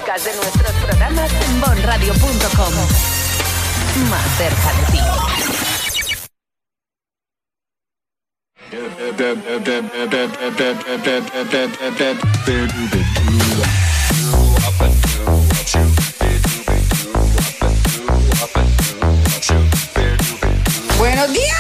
podcast de nuestros programas en bonradio.com. Más cerca de ti. ¡Buenos días!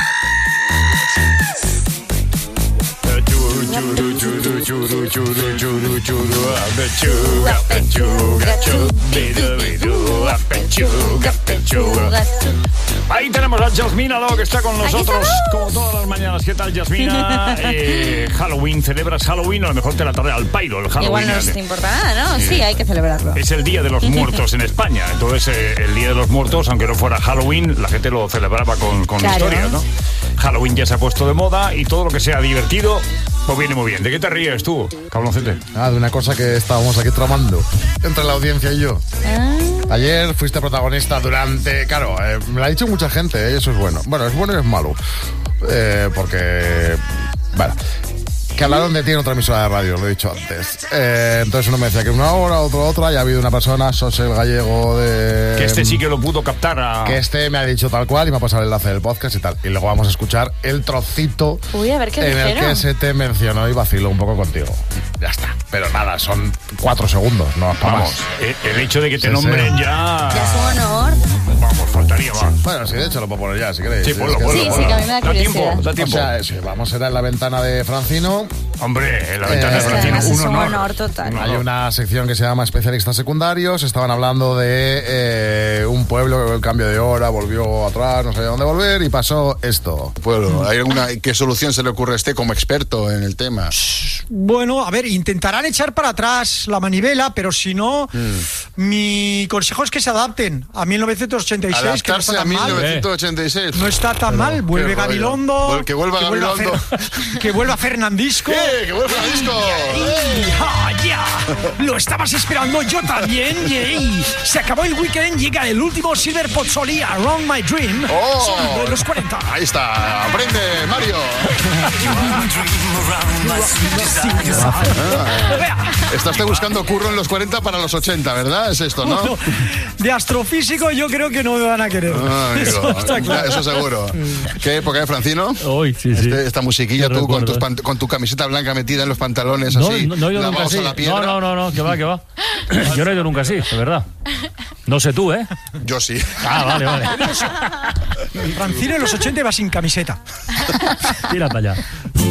Ahí tenemos a Yasmina Lo, que está con nosotros como todas las mañanas. ¿Qué tal, Yasmina? Halloween, ¿celebras Halloween? O a lo mejor te la trae al pairo el Halloween. Igual no nos importa nada, ¿no? Sí, hay que celebrarlo. Es el Día de los Muertos en España. Entonces, el Día de los Muertos, aunque no fuera Halloween, la gente lo celebraba con claro, historias, ¿no? Halloween ya se ha puesto de moda y todo lo que sea divertido, pues viene muy bien. ¿De qué te ríes tú, cabroncete? De una cosa que estábamos aquí tramando entre la audiencia y yo. Ayer fuiste protagonista durante... Claro, me lo ha dicho mucha gente, y eso es bueno. Bueno, es bueno y es malo. Porque... Bueno... Que hablaron de ti en otra emisora de radio, lo he dicho antes. Entonces uno me decía que una hora, otra, y ha habido una persona, Sos el Gallego de... Que este sí que lo pudo captar Que este me ha dicho tal cual y me ha pasado el enlace del podcast y tal. Y luego vamos a escuchar el trocito a ver qué en el que se te mencionó y vaciló un poco contigo. Ya está. Pero nada, son 4 segundos, no vamos. El hecho de que te nombren ya... Ya es un honor. Vamos, faltaría más. Bueno, sí, de hecho lo puedo poner ya, si queréis. Sí, ponlo. Sí, que a mí me da curiosidad. Da tiempo. O sea, vamos a ir en la ventana de Francino. Hombre, en la ventana de Francino, es un honor total. Hay una sección que se llama Especialistas Secundarios. Estaban hablando de un pueblo, el cambio de hora, volvió atrás, no sabía dónde volver y pasó esto. Pueblo, ¿qué solución se le ocurre a este como experto en el tema? Bueno, a ver, intentarán echar para atrás la manivela, pero si no, mi consejo es que se adapten a 1986. Adaptarse que no está tan a 1986. Mal. No está tan mal. Vuelve Gabilondo. Que vuelva Gabilondo. Que vuelva Fernandisco. ¡Que vuelva Fernandisco! ¡Ya! Lo estabas esperando yo también. ¡Yay! Se acabó el weekend, llega el último Silver Pozzoli, Around My Dream. Son de los 40. Ahí está. Aprende, Mario. Estás buscando curro en los 40 para los 80, ¿verdad? Es esto, ¿no? De astrofísico yo creo que no me van a querer. Eso está claro. Eso seguro. ¿Qué época de Francino? Hoy, sí. Esta musiquilla, tú con tu camiseta blanca metida en los pantalones así. No he ido nunca así. No, que va. Yo no he ido nunca así, de verdad. No sé tú, ¿eh? Yo sí. Vale. Francino en los 80 iba sin camiseta. Tira para allá.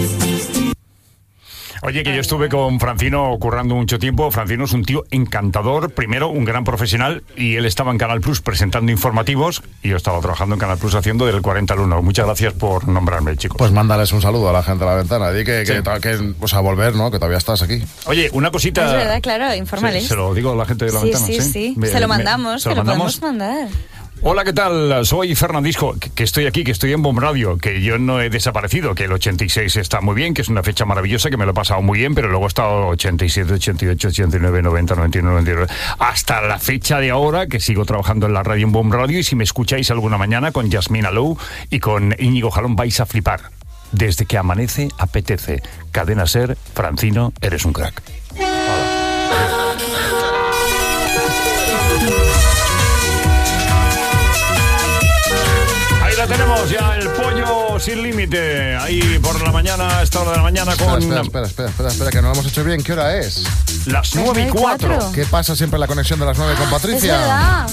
Oye, que yo estuve con Francino currando mucho tiempo. Francino es un tío encantador, primero un gran profesional, y él estaba en Canal Plus presentando informativos y yo estaba trabajando en Canal Plus haciendo del 40 al 1. Muchas gracias por nombrarme, chicos. Pues mándales un saludo a la gente de la ventana. Di que a volver, ¿no? Que todavía estás aquí. Oye, una cosita... Es verdad, claro, informales. Sí, se lo digo a la gente de la ventana. Sí. Se lo mandamos, se lo podemos mandar. Hola, ¿qué tal? Soy Fernandisco, que estoy aquí, que estoy en Bomb Radio, que yo no he desaparecido, que el 86 está muy bien, que es una fecha maravillosa, que me lo he pasado muy bien, pero luego he estado 87, 88, 89, 90, 91, 99, hasta la fecha de ahora, que sigo trabajando en la radio en Bomb Radio, y si me escucháis alguna mañana con Yasmina Lo y con Íñigo Jalón vais a flipar. Desde que amanece, apetece. Cadena Ser, Francino, eres un crack. Tenemos ya el pollo sin límite ahí por la mañana, a esta hora de la mañana con... Espera, que no lo hemos hecho bien. ¿Qué hora es? Las 9:04. ¿Qué pasa siempre en la conexión de las 9 con Patricia? Es verdad.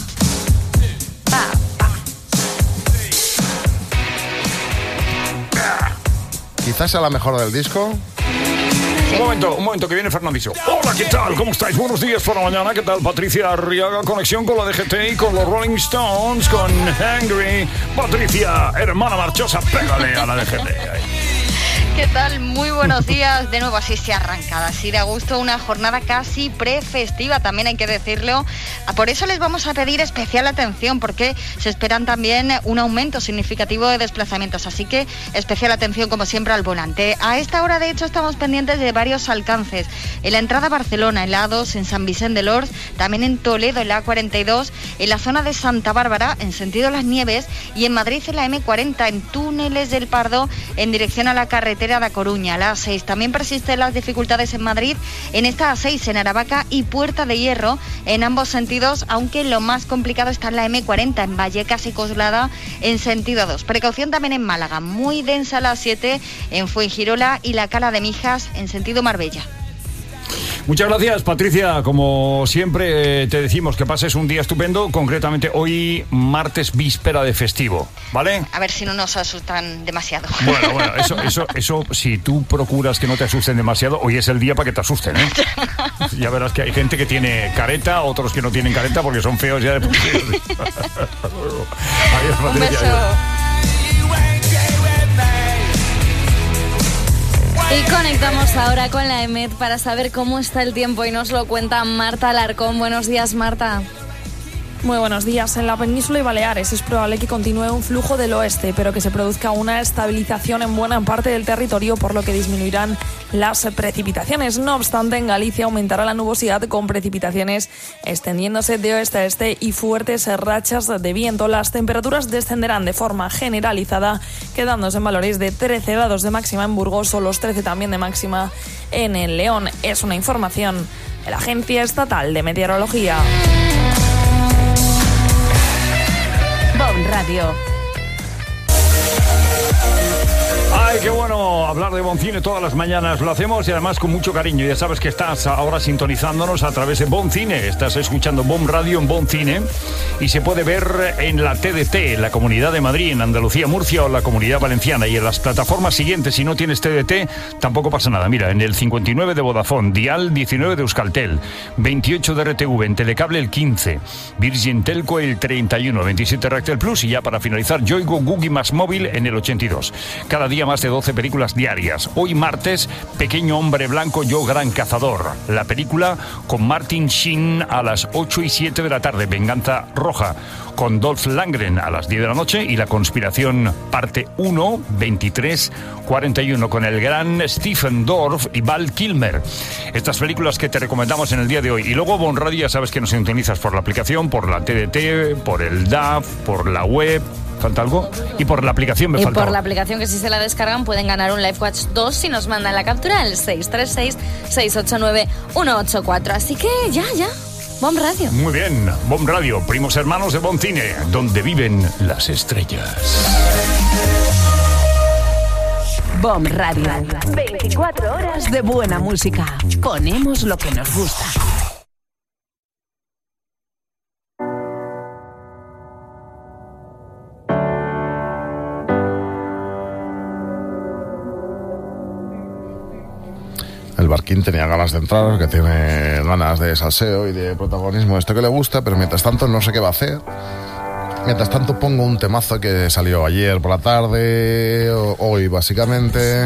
Quizás sea la mejor del disco. Un momento, que viene Fernandisco. Hola, ¿qué tal? ¿Cómo estáis? Buenos días por la mañana. ¿Qué tal? Patricia Arriaga, conexión con la DGT y con los Rolling Stones, con Hungry. Patricia, hermana marchosa, pégale a la DGT. ¿Qué tal? Muy buenos días. De nuevo, así se arranca, así de a gusto, una jornada casi prefestiva, también hay que decirlo. Por eso les vamos a pedir especial atención, porque se esperan también un aumento significativo de desplazamientos, así que especial atención, como siempre, al volante. A esta hora, de hecho, estamos pendientes de varios alcances. En la entrada a Barcelona, en la A2, en San Vicente de Lors, también en Toledo, en la A42, en la zona de Santa Bárbara, en sentido Las Nieves, y en Madrid, en la M40, en túneles del Pardo, en dirección a la carretera carretera de A Coruña, la A6. También persisten las dificultades en Madrid, en esta A6, en Aravaca y Puerta de Hierro, en ambos sentidos, aunque lo más complicado está en la M40, en Vallecas y Coslada, en sentido 2. Precaución también en Málaga, muy densa la A7, en Fuengirola y la Cala de Mijas, en sentido Marbella. Muchas gracias, Patricia. Como siempre te decimos que pases un día estupendo, concretamente hoy martes víspera de festivo, ¿vale? A ver si no nos asustan demasiado. Bueno, eso si tú procuras que no te asusten demasiado, hoy es el día para que te asusten, ¿eh? Ya verás que hay gente que tiene careta, otros que no tienen careta porque son feos ya de por sí. Adiós, Patricia. Un beso. Y conectamos ahora con la EMET para saber cómo está el tiempo y nos lo cuenta Marta Alarcón. Buenos días, Marta. Muy buenos días. En la península y Baleares es probable que continúe un flujo del oeste, pero que se produzca una estabilización en buena parte del territorio, por lo que disminuirán las precipitaciones. No obstante, en Galicia aumentará la nubosidad con precipitaciones extendiéndose de oeste a este y fuertes rachas de viento. Las temperaturas descenderán de forma generalizada, quedándose en valores de 13 grados de máxima en Burgos o los 13 también de máxima en el León. Es una información de la Agencia Estatal de Meteorología. BOM Radio. Ay, qué bueno hablar de Bon Cine todas las mañanas. Lo hacemos y además con mucho cariño. Ya sabes que estás ahora sintonizándonos a través de Bon Cine. Estás escuchando BOM Radio en Bon Cine y se puede ver en la TDT, en la Comunidad de Madrid, en Andalucía, Murcia o la Comunidad Valenciana. Y en las plataformas siguientes, si no tienes TDT, tampoco pasa nada. Mira, en el 59 de Vodafone, Dial 19 de Euskaltel, 28 de RTV, en Telecable el 15, Virgin Telco el 31, 27 Ractel Plus y ya para finalizar, Yoigo Googie más móvil en el 82. Cada día más de 12 películas diarias. Hoy martes, Pequeño hombre blanco, yo gran cazador. La película con Martin Sheen a las 8 y 7 de la tarde. Venganza roja con Dolph Lundgren a las 10 de la noche. Y La conspiración parte 1, 23:41 con el gran Stephen Dorff y Val Kilmer. Estas películas que te recomendamos en el día de hoy. Y luego Bon Radio, ya sabes que nos sintonizas por la aplicación, por la TDT, por el DAF, por la web. ¿Falta algo? Y por la aplicación Y por la aplicación, que si se la descargan pueden ganar un LifeWatch 2 si nos mandan la captura al 636-689-184. Así que ya. BOM Radio. Muy bien, BOM Radio, primos hermanos de Bon Cine, donde viven las estrellas. BOM Radio. 24 horas de buena música. Ponemos lo que nos gusta. El Barquín tenía ganas de entrar, que tiene ganas de salseo y de protagonismo, esto que le gusta, pero mientras tanto no sé qué va a hacer. Mientras tanto pongo un temazo que salió ayer por la tarde, hoy básicamente.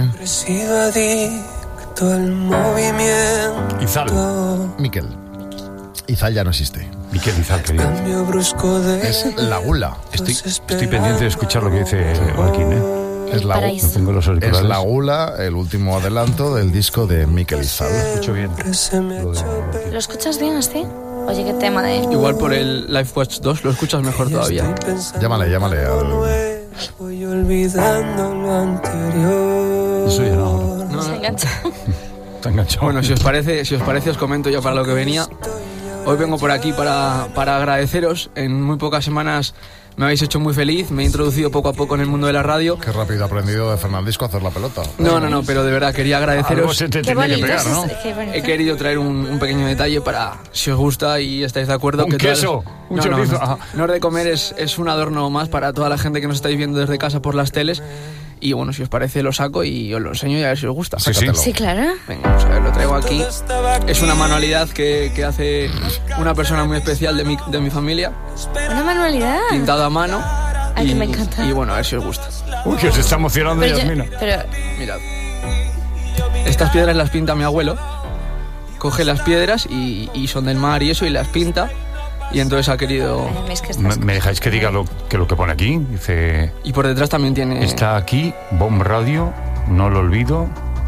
Izal. Miquel. Izal ya no existe. Miquel Izal, querido. Es La Gula. Estoy pendiente de escuchar lo que dice Barquín, ¿eh? Es La Gula, el último adelanto del disco de Miquel Izal. Lo escucho bien. ¿Lo escuchas bien, así? Oye, qué tema de... Igual por el LifeWatch 2 lo escuchas mejor todavía. Llámale Voy olvidando lo anterior. Eso ya no. Se engancha. Está enganchado. Bueno, si os parece os comento yo para lo que venía. Hoy vengo por aquí para agradeceros. En muy pocas semanas me habéis hecho muy feliz, me he introducido poco a poco en el mundo de la radio. Qué rápido ha aprendido de Fernandisco a hacer la pelota. No, pero de verdad quería agradeceros. Algo se te tenía que pegar, ¿no? He querido traer un pequeño detalle para, si os gusta y estáis de acuerdo. ¿Un queso? ¿Un chorizo? No es de comer, es un adorno más para toda la gente que nos estáis viendo desde casa por las teles. Y bueno, si os parece lo saco y os lo enseño y a ver si os gusta. Sí, claro. Venga, vamos a ver, lo traigo aquí. Es una manualidad que hace una persona muy especial de mi familia. ¿Una manualidad? Pintado a mano. Ay, que me encanta. Y bueno, a ver si os gusta. Uy, que se está emocionando Yasmina. Pero... Mirad. Estas piedras las pinta mi abuelo. Coge las piedras y son del mar y eso y las pinta. Y entonces ha querido... ¿Me dejáis que diga lo que pone aquí? Dice... Y por detrás también tiene... Está aquí, BOM Radio, no lo olvido.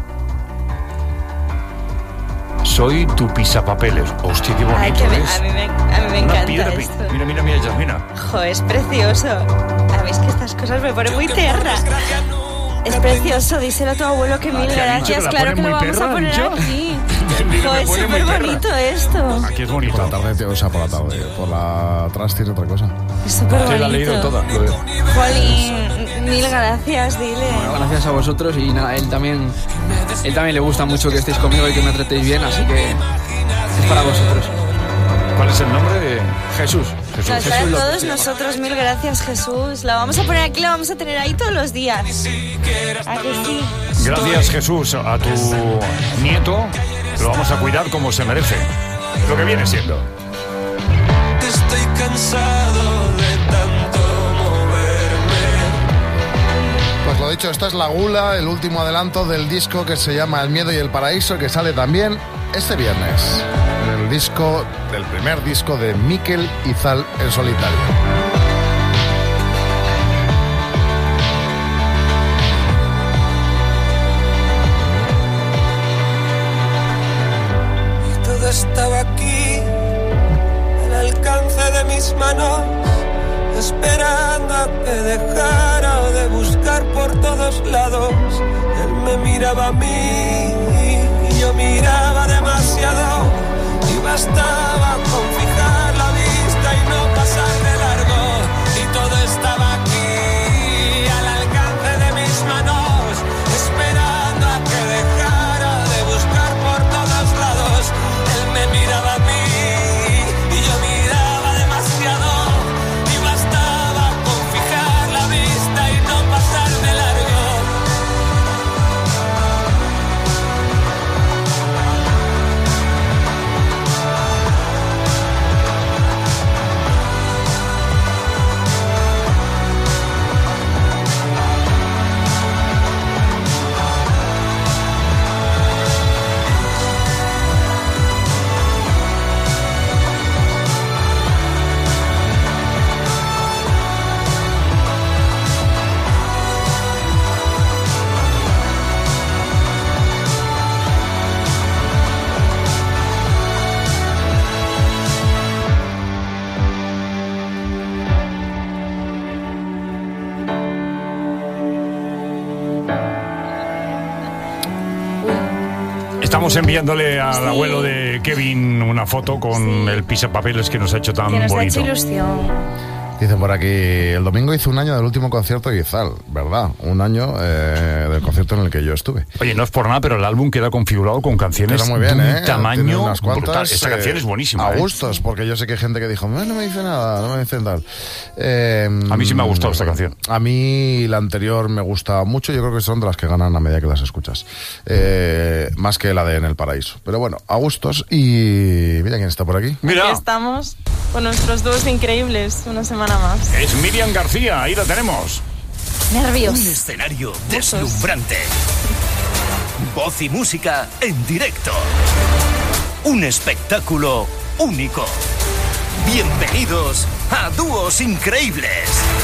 Soy tu pisapapeles. Hostia, qué bonito. Ay, a mí me encanta esto. Mira, Yasmina. Jo, es precioso. A ver, es que estas cosas me ponen muy tierna. Es precioso, díselo a tu abuelo que mil gracias. Claro que lo vamos a poner aquí. Es súper bonito esto. Aquí es bonito. Por la tarde, o sea, por la tarde. Por la atrás tiene otra cosa. Es súper bonito. La he leído toda. Jolín, mil gracias, dile. Bueno, gracias a vosotros y nada, él también le gusta mucho que estéis conmigo y que me tratéis bien, así que es para vosotros. ¿Cuál es el nombre de Jesús? Para Jesús todos nosotros, mil gracias, Jesús. La vamos a poner aquí, la vamos a tener ahí todos los días. ¿A que sí? Gracias, Jesús, a tu nieto. Lo vamos a cuidar como se merece. Lo que viene siendo. Estoy cansado de tanto moverme. Pues lo dicho, esta es La Gula, el último adelanto del disco que se llama El Miedo y el Paraíso, que sale también este viernes. Del primer disco de Mikel Izal en solitario. Todo estaba aquí, al alcance de mis manos, esperando a que dejara de buscar por todos lados. Él me miraba a mí y yo miraba demasiado. Y bastaba con fijar la vista y no pasar de largo. Y todo estaba aquí, al alcance de mis manos, esperando a que dejara de buscar por todos lados. Él me miraba a mí y yo miraba demasiado. Y bastaba con fijar la vista y no pasar de largo. Estamos enviándole al abuelo de Kevin una foto con el pisapapeles que nos ha hecho tan Que nos ha bonito. hecho ilusión. Dicen por aquí, el domingo hizo un año del último concierto de Izal, ¿verdad? Un año del concierto en el que yo estuve. Oye, no es por nada, pero el álbum queda configurado con canciones Queda muy bien, de un Tiene tamaño unas cuantas, brutal. Esta canción es buenísima. A gustos, porque yo sé que hay gente que dijo, no me dice nada, no me dicen tal. A mí sí me ha gustado esta canción. A mí la anterior me gusta mucho, yo creo que son de las que ganan a medida que las escuchas. Más que la de En el Paraíso. Pero bueno, a gustos. Y mira quién está por aquí. Mira. Aquí estamos con nuestros dúos increíbles, una semana más. Es Miriam García, ahí la tenemos. Nervios. Un escenario deslumbrante. Voz y música en directo. Un espectáculo único. Bienvenidos a Dúos Increíbles.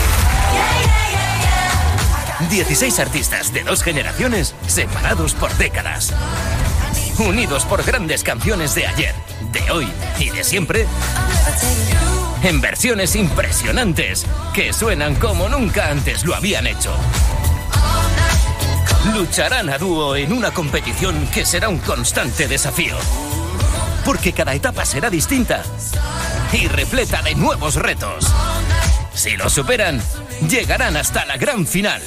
16 artistas de 2 generaciones separados por décadas. Unidos por grandes canciones de ayer, de hoy y de siempre. En versiones impresionantes que suenan como nunca antes lo habían hecho. Lucharán a dúo en una competición que será un constante desafío. Porque cada etapa será distinta y repleta de nuevos retos. Si lo superan, llegarán hasta la gran final.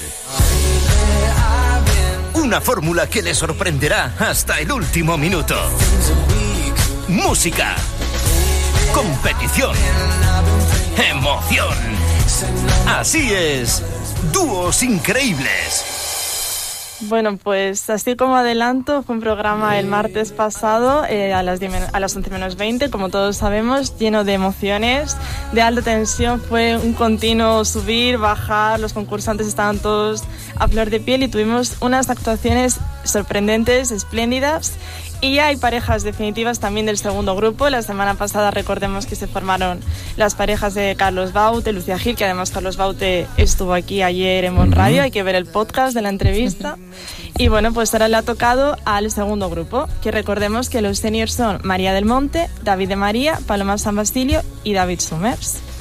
Una fórmula que les sorprenderá hasta el último minuto. Música, competición, emoción. Así es, Dúos Increíbles. Bueno, pues así como adelanto, fue un programa el martes pasado a las 11 menos 20, como todos sabemos, lleno de emociones, de alta tensión. Fue un continuo subir, bajar, los concursantes estaban todos a flor de piel y tuvimos unas actuaciones sorprendentes, espléndidas. Y ya hay parejas definitivas también del segundo grupo. La semana pasada recordemos que se formaron las parejas de Carlos Baute, Lucía Gil, que además Carlos Baute estuvo aquí ayer en Bon Radio. Hay que ver el podcast de la entrevista. Y bueno, pues ahora le ha tocado al segundo grupo, que recordemos que los seniors son María del Monte, David de María, Paloma San Basilio y David Summers.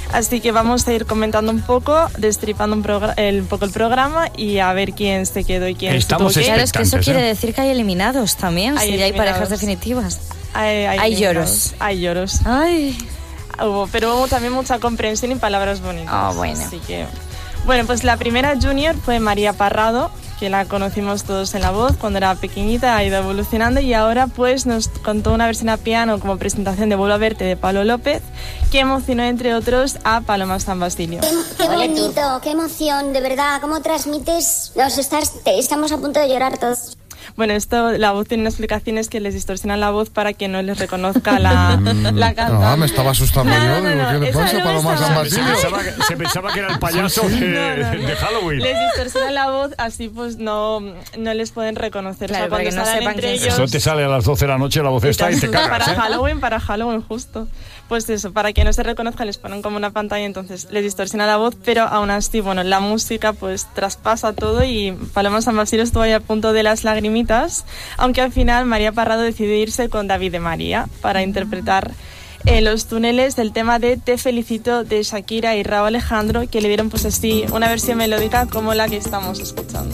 Así que vamos a ir comentando un poco, destripando un poco el programa y a ver quién se quedó y quién Estamos expectantes. Claro, es que eso quiere decir que hay eliminados también, si ya hay parejas definitivas. Hay lloros. Hay lloros. Ay. Pero hubo también mucha comprensión y palabras bonitas. Bueno. Así que... Bueno, pues la primera junior fue María Parrado, que la conocimos todos en La Voz cuando era pequeñita, ha ido evolucionando y ahora pues nos contó una versión a piano como presentación de Vuelvo a verte de Pablo López, que emocionó entre otros a Paloma San Basilio. Qué bonito, qué emoción, de verdad, cómo transmites, estamos a punto de llorar todos. Bueno, esto, La Voz tiene unas explicaciones que les distorsionan la voz para que no les reconozca la cantante. No, me estaba asustando yo. ¿Qué le pasa, Paloma San Basilio? Se pensaba que era el payaso de Halloween. Les distorsionan la voz, así pues no les pueden reconocer. Claro, o sea, cuando no salen sepan entre ellos... Eso te sale a las 12 de la noche la voz esta y te cagas. Para Halloween justo. Pues eso, para que no se reconozca les ponen como una pantalla, entonces les distorsiona la voz, pero aún así, bueno, la música pues traspasa todo y Paloma San Basilio estuvo ahí a punto de las lagrimitas, aunque al final María Parrado decidió irse con David de María para interpretar Los túneles del tema de Te felicito de Shakira y Rauw Alejandro, que le dieron pues así una versión melódica como la que estamos escuchando.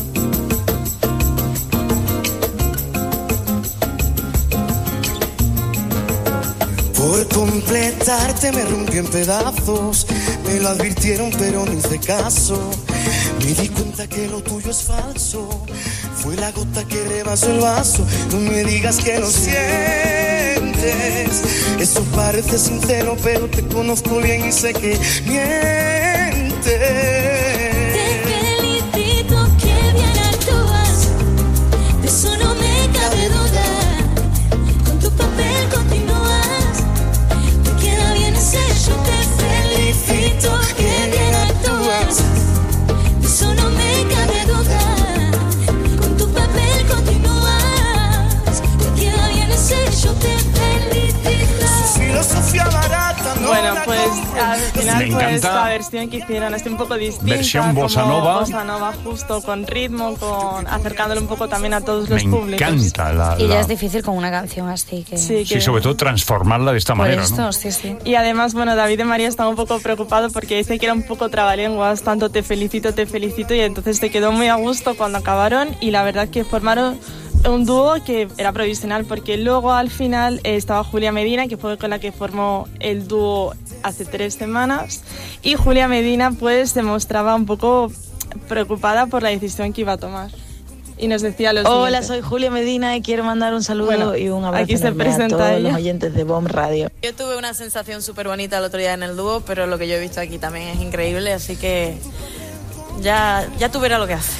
Por completarte me rompí en pedazos, me lo advirtieron pero no hice caso. Me di cuenta que lo tuyo es falso, fue la gota que rebasó el vaso. No me digas que lo sientes, eso parece sincero, pero te conozco bien y sé que mientes. Que bien actúas, de eso no me cabe duda. Con tu papel continúas, te queda bien ese yo te felicito. Filosofía barata, no. Bueno, pues al final me pues encanta. la versión que hicieron es un poco distinta, Versión bossa como nova. bossa nova, justo con ritmo, con acercándole un poco también a todos los públicos. Me encanta Y ya es difícil con una canción así que... Sí, sobre todo transformarla de esta manera, ¿no? Sí. Y además, bueno, David de María estaba un poco preocupado porque dice que era un poco trabalenguas, tanto te felicito, y entonces se quedó muy a gusto cuando acabaron y la verdad que formaron un dúo que era provisional porque luego al final estaba Julia Medina, que fue con la que formó el dúo hace 3 semanas, y Julia Medina pues se mostraba un poco preocupada por la decisión que iba a tomar. Y nos decía lo siguiente. Hola, soy Julia Medina y quiero mandar un saludo y un abrazo aquí se enorme presenta a todos ella. los oyentes de BOM Radio. Yo tuve una sensación súper bonita el otro día en el dúo, pero lo que yo he visto aquí también es increíble, así que ya tú verás lo que hace.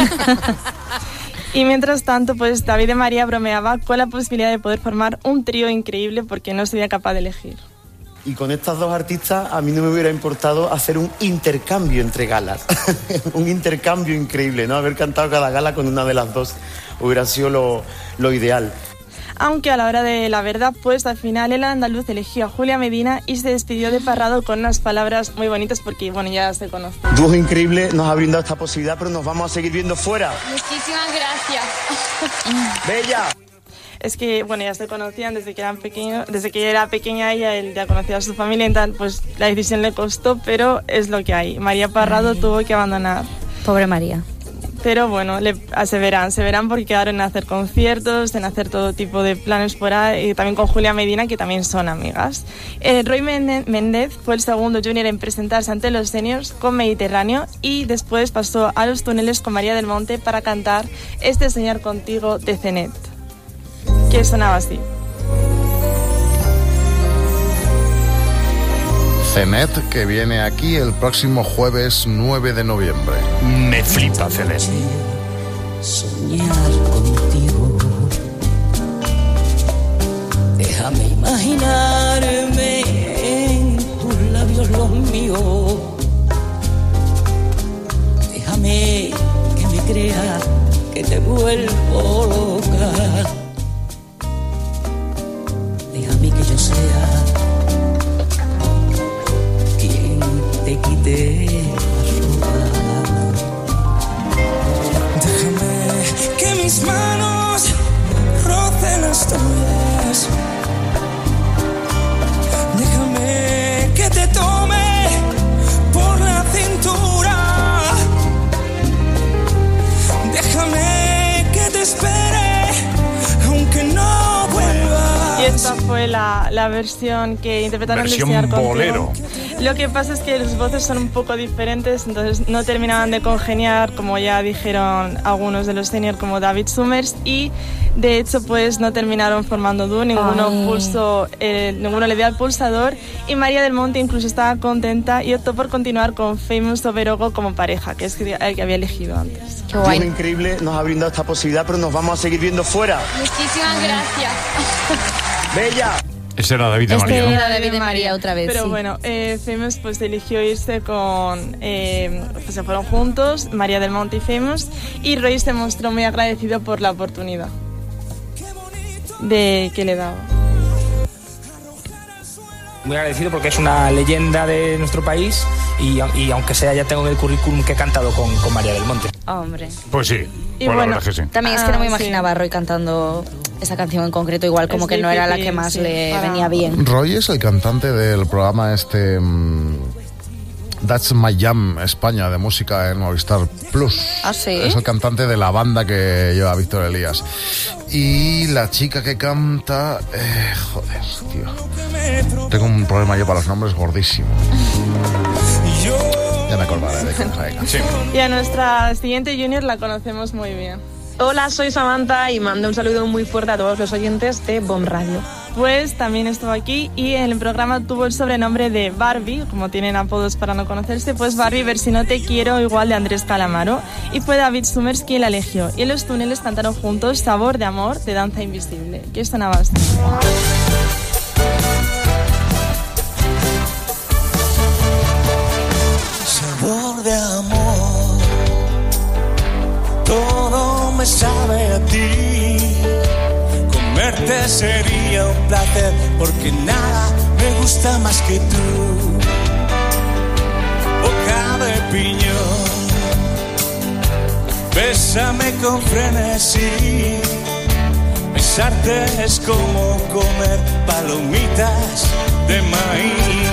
Y mientras tanto, pues David de María bromeaba con la posibilidad de poder formar un trío increíble porque no sería capaz de elegir. Y con estas dos artistas a mí no me hubiera importado hacer un intercambio entre galas. Un intercambio increíble, ¿no? Haber cantado cada gala con una de las dos hubiera sido lo ideal. Aunque a la hora de la verdad, pues al final el andaluz eligió a Julia Medina y se despidió de Parrado con unas palabras muy bonitas porque, bueno, ya se conoce. Dúo increíble, nos ha brindado esta posibilidad, pero nos vamos a seguir viendo fuera. Muchísimas gracias. ¡Bella! Es que, bueno, ya se conocían desde que eran pequeños, desde que era pequeña ella, él ya conocía a su familia y tal, pues la decisión le costó, pero es lo que hay. María Parrado tuvo que abandonar. Pobre María. Pero bueno, se verán porque quedaron en hacer conciertos, en hacer todo tipo de planes por ahí, y también con Julia Medina, que también son amigas. Roy Méndez fue el segundo junior en presentarse ante los seniors con Mediterráneo y después pasó a Los túneles con María del Monte para cantar Este soñar contigo de Cenet, que sonaba así. Cenet, que viene aquí el próximo jueves 9 de noviembre. Me flipa Cenet. Soñar contigo, déjame imaginarme en tus labios los míos, déjame que me crea que te vuelvo loca, déjame que yo sea te quité la ropa. Déjame que mis manos rocen las tuyas. Déjame que te tome fue la versión que interpretaron Versión de Desear Contigo. bolero. Lo que pasa es que las voces son un poco diferentes, entonces no terminaban de congeniar, como ya dijeron algunos de los seniors como David Summers, y de hecho pues no terminaron formando dúo, ninguno le dio al pulsador, y María del Monte incluso estaba contenta y optó por continuar con Famous Oberogo como pareja, que es el que había elegido antes. Qué guay. Dios, increíble, nos ha brindado esta posibilidad, pero nos vamos a seguir viendo fuera. Muchísimas gracias. Bella. Ese era David de María, ¿no? Era David de María otra vez. Pero sí. bueno, Famous pues eligió irse con... pues se fueron juntos, María del Monte y Famous, y Roy se mostró muy agradecido por la oportunidad que le daba. Muy agradecido porque es una leyenda de nuestro país y aunque sea ya tengo en el currículum que he cantado con María del Monte. Hombre. Pues sí, Y pues bueno, la verdad que sí. También es que no me imaginaba a Roy cantando esa canción en concreto, igual como Es que no era la que difícil, más sí, le venía bien. Roy es el cantante del programa That's My Jam España de música en Movistar Plus. ¿Ah, sí? Es el cantante de la banda que lleva Víctor Elías. Y la chica que canta... joder, tío. Tengo un problema yo para los nombres gordísimo. Ya me acordaré de quién es. Sí. Y a nuestra siguiente junior la conocemos muy bien. Hola, soy Samantha y mando un saludo muy fuerte a todos los oyentes de BOM Radio. Pues también estuvo aquí y en el programa tuvo el sobrenombre de Barbie, como tienen apodos para no conocerse, pues Barbie ver si no te quiero, igual de Andrés Calamaro, y fue David Summers quien la eligió. Y en los túneles cantaron juntos Sabor de Amor de Danza Invisible, que sonaba así. Sabor de amor, todo me sabe a ti. Comerte sería un placer porque nada me gusta más que tú. Boca de piñón, bésame con frenesí. Besarte es como comer palomitas de maíz.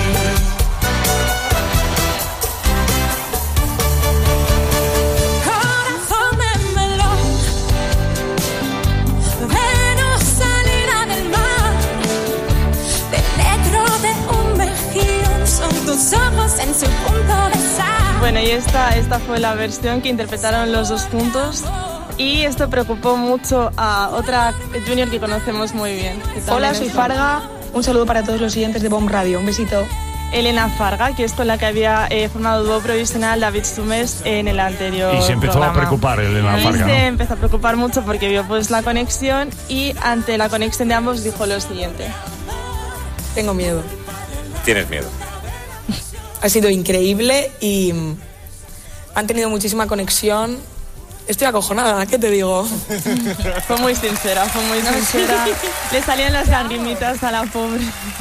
En su punto de sal. Bueno, y esta fue la versión que interpretaron los dos juntos. Y esto preocupó mucho a otra junior que conocemos muy bien. Hola, soy Farga. Un saludo para todos los siguientes de BOM Radio. Un besito. Elena Farga, que es con la que había formado dúo provisional David Summers en el anterior Y se empezó programa. a preocupar Elena Farga, Y ¿no? se empezó a preocupar mucho porque vio pues la conexión y ante la conexión de ambos dijo lo siguiente. Tengo miedo. Tienes miedo. Ha sido increíble y han tenido muchísima conexión. Estoy acojonada, ¿qué te digo? Fue muy sincera, Le salían las lagrimitas a la pobre.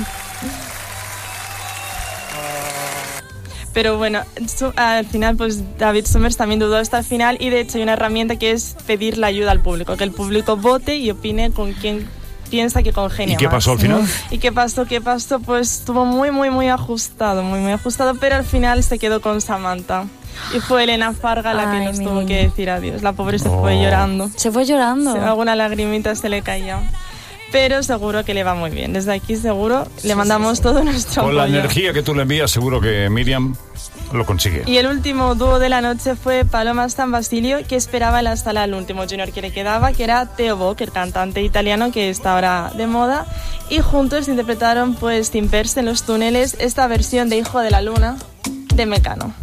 Pero bueno, al final pues David Summers también dudó hasta el final y de hecho hay una herramienta que es pedir la ayuda al público, que el público vote y opine con quién piensa que congenia. ¿Y qué más. pasó al final? ¿Y qué pasó? Pues estuvo muy ajustado, muy ajustado, pero al final se quedó con Samantha. Y fue Elena Farga la que nos tuvo que decir adiós. La pobre se fue llorando. ¿Se fue llorando? Alguna lagrimita se le caía. Pero seguro que le va muy bien. Desde aquí seguro le mandamos todo nuestro Con apoyo. la energía que tú le envías, seguro que Miriam lo consigue. Y el último dúo de la noche fue Paloma San Basilio, que esperaba en la sala al último junior que le quedaba, que era Theo Bock, el cantante italiano que está ahora de moda. Y juntos interpretaron, pues, sin verse en los túneles, esta versión de Hijo de la Luna de Mecano.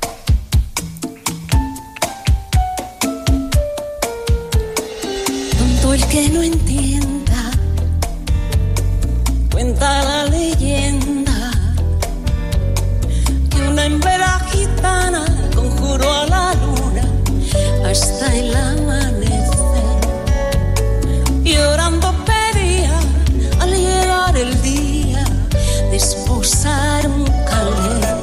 Tonto el que no entienda, cuenta la leyenda que una hembra gitana conjuró a la luna hasta el amanecer. Llorando pedía al llegar el día desposar un caldero.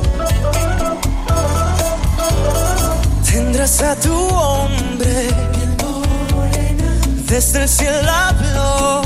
Tendrás a tu hombre, desde el cielo habló,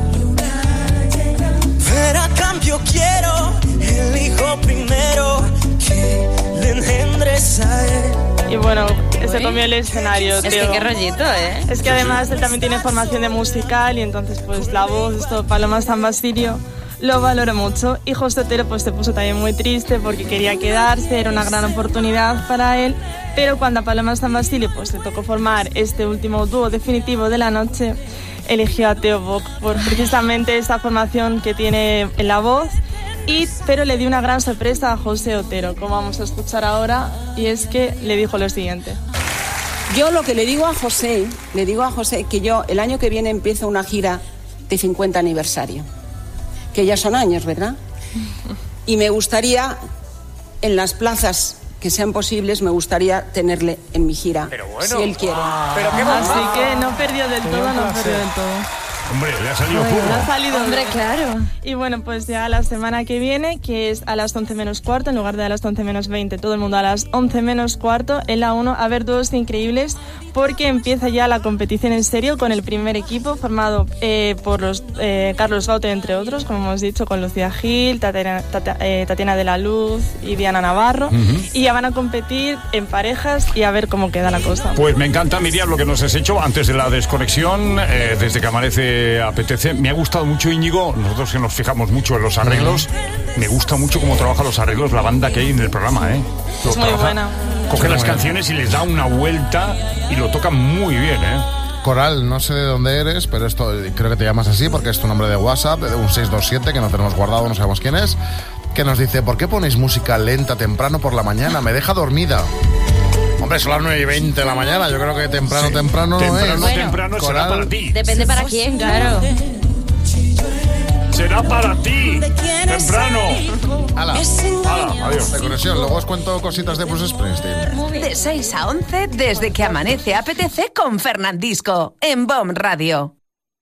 pero a cambio quiero el hijo primero que le engendres a él. Y bueno, se comió el escenario. Es que qué rollito, ¿eh? Es que además él también tiene formación de musical y entonces pues la voz, esto, Paloma San Basilio, lo valoró mucho y José Otero pues se puso también muy triste porque quería quedarse, era una gran oportunidad para él, pero cuando a Paloma San Basilio pues le tocó formar este último dúo definitivo de la noche, eligió a Teo Bock por precisamente esta formación que tiene en la voz, pero le dio una gran sorpresa a José Otero, como vamos a escuchar ahora, y es que le dijo lo siguiente. Yo lo que le digo a José que yo el año que viene empiezo una gira de 50 aniversario, que ya son años, ¿verdad? Y me gustaría, en las plazas que sean posibles, me gustaría tenerle en mi gira, si él quiere. Pero qué así que no perdió del todo, Hombre, le ha salido fútbol. Le ha salido, hombre, claro. Y bueno, pues ya la semana que viene, que es a las 11 menos cuarto, en lugar de a las 11 menos 20, todo el mundo a las 11 menos cuarto, en la 1, a ver dúos increíbles, porque empieza ya la competición en serio con el primer equipo, formado por los Carlos Baute, entre otros, como hemos dicho, con Lucía Gil, Tatiana de la Luz y Diana Navarro, y ya van a competir en parejas y a ver cómo queda la cosa. Pues me encanta, Miriam, lo que nos has hecho antes de la desconexión, desde que amanece apetece. Me ha gustado mucho, Íñigo, nosotros que nos fijamos mucho en los arreglos, me gusta mucho cómo trabaja los arreglos la banda que hay en el programa, ¿eh? Es muy buena. Coge las canciones y les da una vuelta y lo tocan muy bien, ¿eh? Coral, no sé de dónde eres, pero esto creo que te llamas así porque es tu nombre de WhatsApp, de un 627 que no tenemos guardado, no sabemos quién es, que nos dice: ¿por qué ponéis música lenta temprano por la mañana? Me deja dormida. Hombre, son las 9:20 de la mañana, yo creo que temprano no es. Bueno, temprano será para ti. Depende para quién, claro. Será para ti, temprano. Hala, adiós. De conexión, luego os cuento cositas de Bruce Springsteen. De 6 a 11, desde que amanece apetece con Fernandisco, en BOM Radio.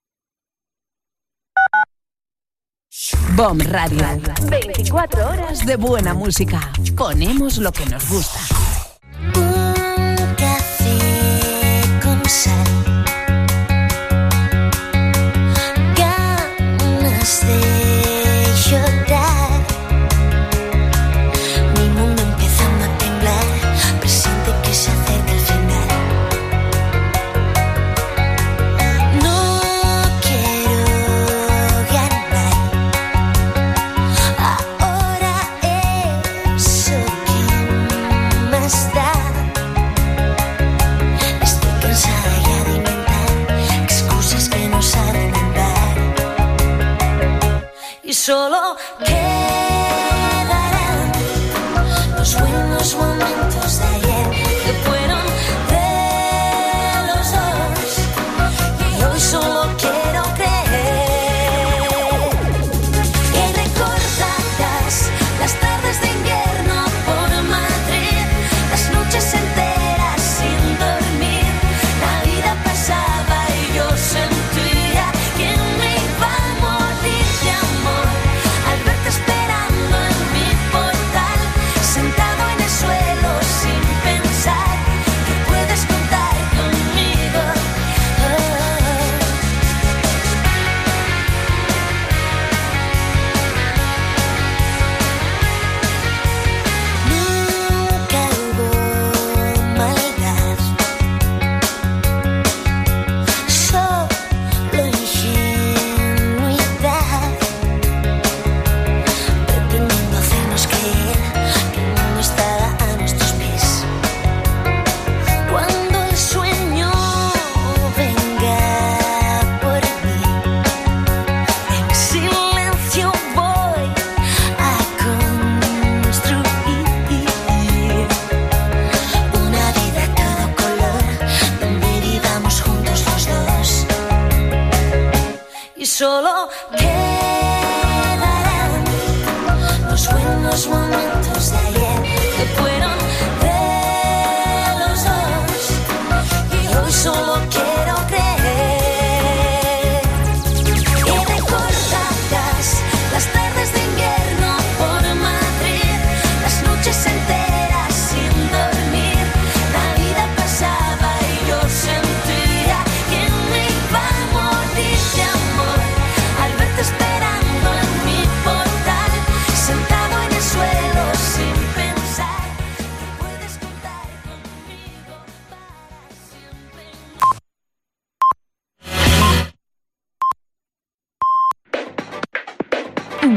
BOM Radio, 24 horas de buena música. Ponemos lo que nos gusta. Un café con sal, ganas de llorar, mi mundo empezando a temblar, presiente que se acerca el final. No quiero ganar, ahora eso que más da. Solo quedarán los buenos momentos de ayer que fueron de los dos, y hoy solo quiero creer que recordarás las tardes de invierno por Madrid, las noches enteras sin dormir, la vida pasaba y yo sentía que me iba a morir de amor. Esperando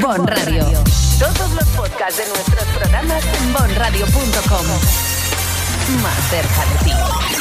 Bon Radio. Todos los podcasts de nuestros programas en bonradio.com. Más cerca de ti.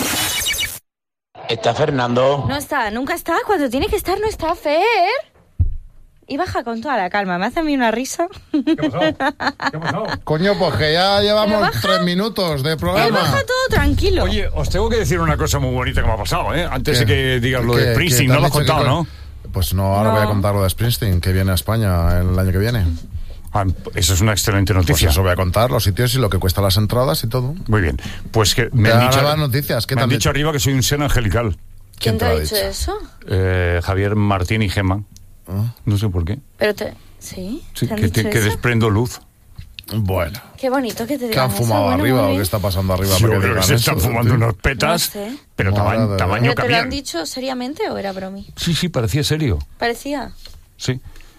¿Está Fernando? No está, nunca está. Cuando tiene que estar no está, Fer. Y baja con toda la calma. Me hace a mí una risa. ¿Qué pasó? Coño, pues que ya llevamos 3 minutos de programa. Baja todo tranquilo. Oye, os tengo que decir una cosa muy bonita que me ha pasado, ¿eh? Antes de que digas lo de Springsteen, no lo has contado, ¿no? Pues no, ahora voy a contar lo de Springsteen, que viene a España el año que viene. Eso es una excelente noticia. Pues eso voy a contar, los sitios y lo que cuesta las entradas y todo. Muy bien. Pues que me han dicho, las noticias. me han dicho arriba que soy un ser angelical. ¿Quién te ha dicho eso? Javier Martín y Gemma. No sé por qué. Pero ¿sí? Sí, ¿Te han dicho que eso? desprendo luz. Bueno. Qué bonito que te digan ¿Qué han fumado eso? arriba Bueno, o qué está pasando arriba? Yo creo que se están fumando unos petas, No sé. pero tamaño ¿Pero te lo caviar. han dicho seriamente o era bromi? Sí, parecía serio. Parecía. Sí.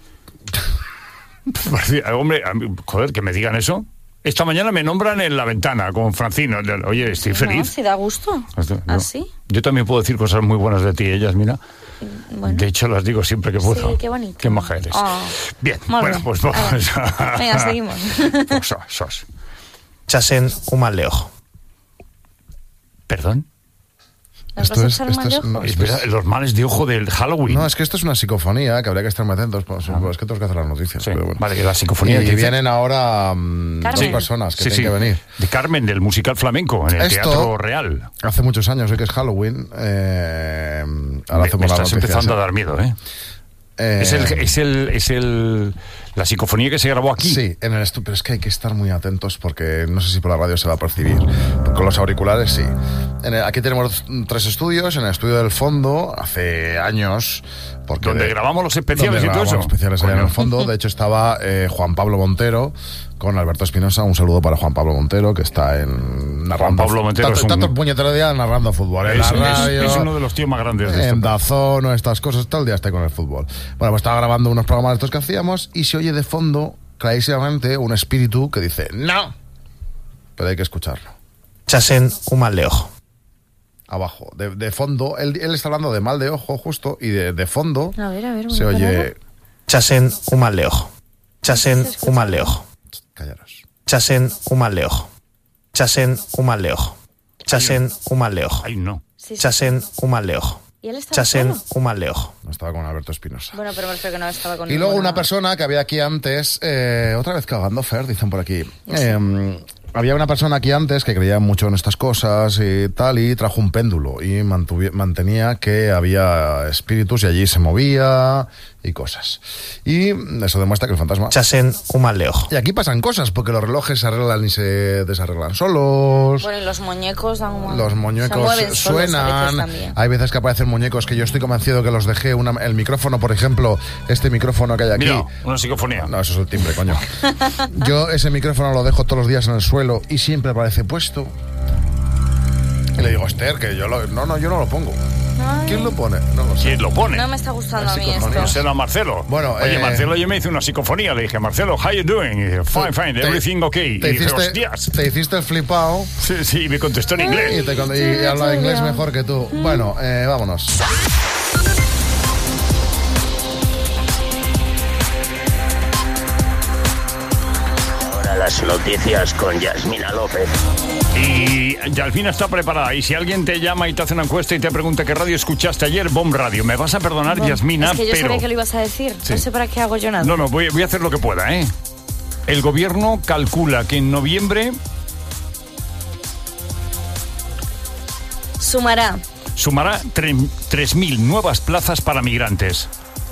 Hombre, joder, que me digan eso. Esta mañana me nombran en La Ventana con Francino. Oye, estoy No, feliz. si da gusto. ¿Ah, sí? Yo también puedo decir cosas muy buenas de ti, ellas, mira. Bueno. De hecho, las digo siempre que puedo. Sí, qué bonito. Qué maja eres. Oh. Bien, Molt bueno, bé. pues vamos a... Venga, seguimos. Pues sos. Chasen un mal de ojo. ¿Perdón? Esto es Espera, los males de ojo del Halloween. No, es que esto es una psicofonía que habría que estar muy atentos. Pues es que tengo que hacer las noticias. Sí, pero bueno. vale, que la psicofonía. Y vienen ahora 2 personas que tienen que venir. De Carmen, del musical flamenco, en el Teatro Real. Hace muchos años, hoy que es Halloween. Ahora hacemos me la estás noticia, empezando a dar miedo, ¿eh? Es la psicofonía que se grabó aquí. Sí, en el estudio, pero es que hay que estar muy atentos porque no sé si por la radio se va a percibir. Con los auriculares sí. Aquí tenemos 3 estudios. En el estudio del fondo, hace años... Donde grabamos los especiales y todo eso. Los especiales allá en el fondo. De hecho estaba Juan Pablo Montero con Alberto Espinosa. Un saludo para Juan Pablo Montero, que está narrando. Juan Pablo Montero tanto el puñetero día narrando fútbol. En la radio, es uno de los tíos más grandes de en Dazón o estas cosas, todo el día está con el fútbol. Bueno, pues estaba grabando unos programas estos que hacíamos y se oye de fondo clarísimamente un espíritu que dice ¡no! Pero hay que escucharlo. Chasen un mal de ojo. Abajo, de fondo, él está hablando de mal de ojo justo y de fondo A ver, se oye... Chasen un mal de ojo. Chasen un mal de ojo. Callaros. Chasen un mal de ojo. Chasen un mal de ojo. Chasen un mal de ojo. Ay, no. Chasen un mal de ojo. ¿Y él estaba Chasen solo? un mal de ojo. No estaba con Alberto Espinosa. Bueno, pero me refiero que no estaba con Y luego ninguna- una persona que había aquí antes, otra vez cagando, Fer, dicen por aquí. Había una persona aquí antes que creía mucho en estas cosas y tal, y trajo un péndulo y mantenía que había espíritus y allí se movía y cosas. Y eso demuestra que el fantasma... Chasen un mal de ojo. Y aquí pasan cosas, porque los relojes se arreglan y se desarreglan solos. Bueno, y los muñecos dan un... Los se muñecos mueven solos a veces suenan. también. Hay veces que aparecen muñecos que yo estoy convencido que los dejé. El micrófono, por ejemplo, este micrófono que hay aquí. Mira, una psicofonía. No, eso es el timbre, coño. Yo ese micrófono lo dejo todos los días en el suelo y siempre aparece puesto. Y le digo, Esther, que yo yo no lo pongo. Ay. ¿Quién lo pone? No lo sé. ¿Quién lo pone? No me está gustando a mí esto. No sé, Marcelo. Bueno, oye, Marcelo, yo me hice una psicofonía. Le dije, Marcelo, how you doing? Y dije, fine, everything okay. Te Y dije, hiciste, hostias. te hiciste el flipao. Sí, y me contestó en inglés. Y habla inglés mejor que tú. Bueno, vámonos. Ahora las noticias con Yasmina López. Y Yasmina está preparada. Y si alguien te llama y te hace una encuesta y te pregunta qué radio escuchaste ayer, Bomb Radio. Me vas a perdonar, Yasmina, Es que yo pero... sabía que lo ibas a decir. Sí. No sé para qué hago yo nada. No, voy a hacer lo que pueda, ¿eh? El gobierno calcula que en noviembre Sumará. sumará 3.000 nuevas plazas para migrantes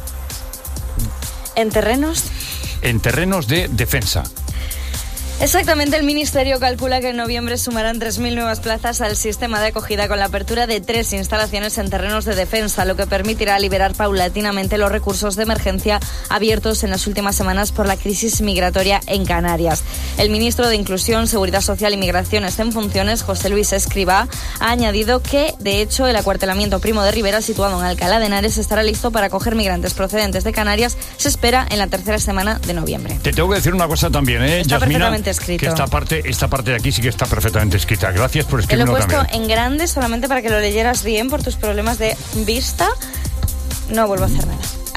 En terrenos. en terrenos de defensa. Exactamente, el Ministerio calcula que en noviembre sumarán 3.000 nuevas plazas al sistema de acogida con la apertura de 3 instalaciones en terrenos de defensa, lo que permitirá liberar paulatinamente los recursos de emergencia abiertos en las últimas semanas por la crisis migratoria en Canarias. El ministro de Inclusión, Seguridad Social y Migraciones en funciones, José Luis Escrivá, ha añadido que, de hecho, el acuartelamiento Primo de Rivera, situado en Alcalá de Henares, estará listo para acoger migrantes procedentes de Canarias. Se espera en la tercera semana de noviembre. Te tengo que decir una cosa también, Está Yasmina, perfectamente escrito. que esta parte de aquí sí que está perfectamente escrita. Gracias por Te lo he escribirlo puesto también. en grande solamente para que lo leyeras bien por tus problemas de vista. No vuelvo a hacer nada. ¡Hala!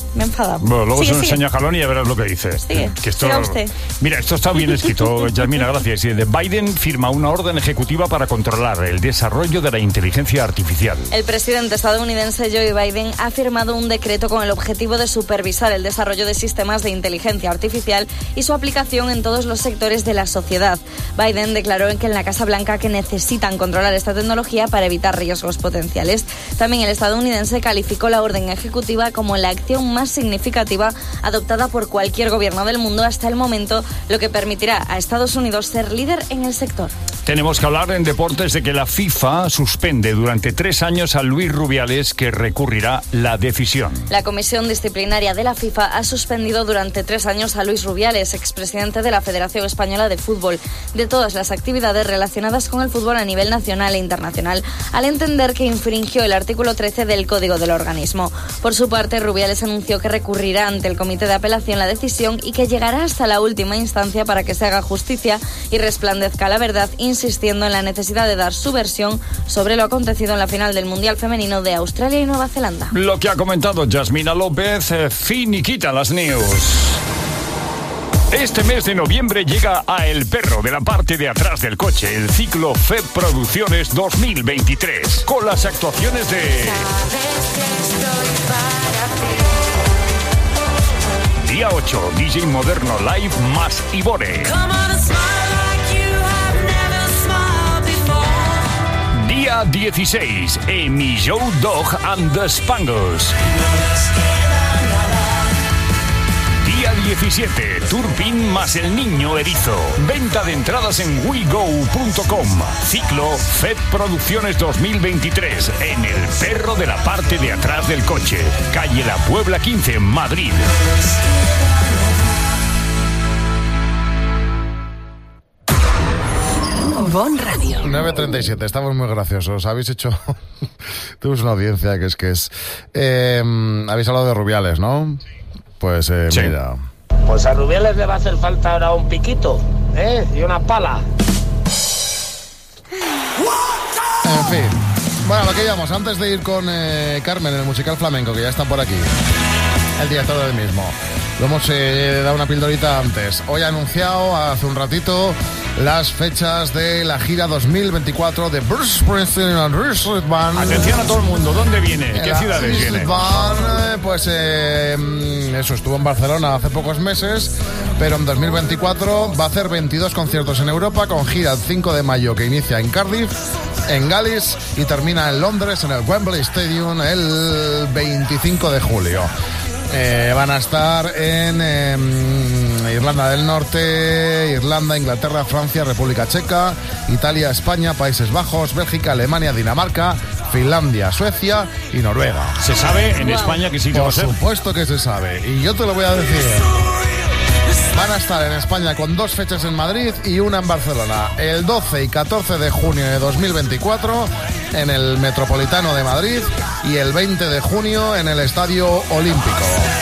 Me he enfadado. Bueno, luego Sigue, se lo sigue. enseña a Jalón y ya verás lo que dice. Sigue, Que esto, siga usted. mira, esto está bien escrito, Yasmina, gracias. Biden firma una orden ejecutiva para controlar el desarrollo de la inteligencia artificial. El presidente estadounidense Joe Biden ha firmado un decreto con el objetivo de supervisar el desarrollo de sistemas de inteligencia artificial y su aplicación en todos los sectores de la sociedad. Biden declaró que en la Casa Blanca que necesitan controlar esta tecnología para evitar riesgos potenciales. También el estadounidense calificó la orden ejecutiva como la acción más significativa adoptada por cualquier gobierno del mundo hasta el momento, lo que permitirá a Estados Unidos ser líder en el sector. Tenemos que hablar en deportes de que la FIFA suspende durante 3 años a Luis Rubiales, que recurrirá la decisión. La Comisión Disciplinaria de la FIFA ha suspendido durante 3 años a Luis Rubiales, expresidente de la Federación Española de Fútbol, de todas las actividades relacionadas con el fútbol a nivel nacional e internacional, al entender que infringió el artículo 13 del Código del organismo. Por su parte, Rubiales anunció que recurrirá ante el Comité de Apelación la decisión y que llegará hasta la última instancia para que se haga justicia y resplandezca la verdad, insistiendo en la necesidad de dar su versión sobre lo acontecido en la final del Mundial Femenino de Australia y Nueva Zelanda. Lo que ha comentado Yasmina López, finiquita las news. Este mes de noviembre llega a El Perro de la parte de atrás del coche, el ciclo FEP Producciones 2023, con las actuaciones de... Día 8, DJ Moderno Live más Ibore. Día 16, Amy Joe Dog and the Spangles. Día 17, Turpin más el niño erizo. Venta de entradas en wego.com. Ciclo FED Producciones 2023 en El Perro de la parte de atrás del coche. Calle La Puebla 15, Madrid. Bon Radio. 9:37, estamos muy graciosos. Habéis hecho... Tuvimos una audiencia que es... habéis hablado de Rubiales, ¿no? Pues sí. Mira... Pues a Rubiales le va a hacer falta ahora un piquito, ¿eh? Y una pala. En fin. Bueno, lo que íbamos, antes de ir con Carmen, el musical flamenco, que ya está por aquí. El director del mismo. Lo hemos dado una pildorita antes. Hoy ha anunciado hace un ratito las fechas de la gira 2024 de Bruce Springsteen and Reset Band. Atención a todo el mundo, ¿dónde viene? ¿Qué ciudades viene? Pues eso, estuvo en Barcelona hace pocos meses, pero en 2024 va a hacer 22 conciertos en Europa, con gira el 5 de mayo que inicia en Cardiff, en Gales y termina en Londres, en el Wembley Stadium, el 25 de julio. Van a estar en Irlanda del Norte, Irlanda, Inglaterra, Francia, República Checa, Italia, España, Países Bajos, Bélgica, Alemania, Dinamarca, Finlandia, Suecia y Noruega. ¿Se sabe en España qué sitio va a ser? Por supuesto que se sabe, y yo te lo voy a decir. Van a estar en España con 2 fechas en Madrid y una en Barcelona, el 12 y 14 de junio de 2024 en el Metropolitano de Madrid y el 20 de junio en el Estadio Olímpico.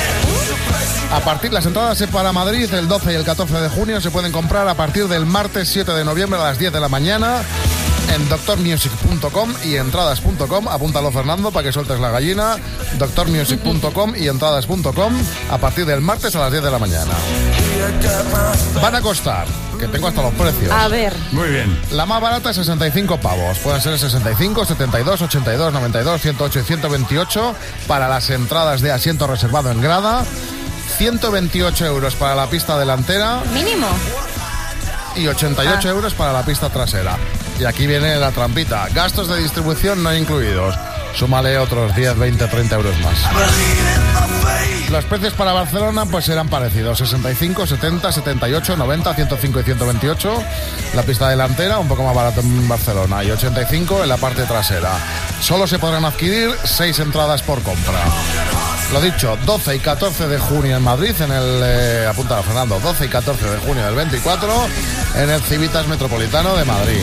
Las entradas para Madrid el 12 y el 14 de junio se pueden comprar a partir del martes 7 de noviembre a las 10 de la mañana en doctormusic.com y entradas.com. Apúntalo, Fernando, para que sueltes la gallina. doctormusic.com y entradas.com a partir del martes a las 10 de la mañana. Van a costar, que tengo hasta los precios. A ver. Muy bien. La más barata es 65 pavos. Pueden ser 65, 72, 82, 92, 108 y 128 para las entradas de asiento reservado en grada. 128 euros para la pista delantera. Mínimo. Y 88 euros para la pista trasera. Y aquí viene la trampita. Gastos de distribución no incluidos. Súmale otros 10, 20, 30 euros más. Los precios para Barcelona pues serán parecidos. 65, 70, 78, 90, 105 y 128. La pista delantera un poco más barato en Barcelona. Y 85 en la parte trasera. Solo se podrán adquirir 6 entradas por compra. Lo dicho, 12 y 14 de junio en Madrid, en el... apunta Fernando, 12 y 14 de junio del 24, en el Civitas Metropolitano de Madrid.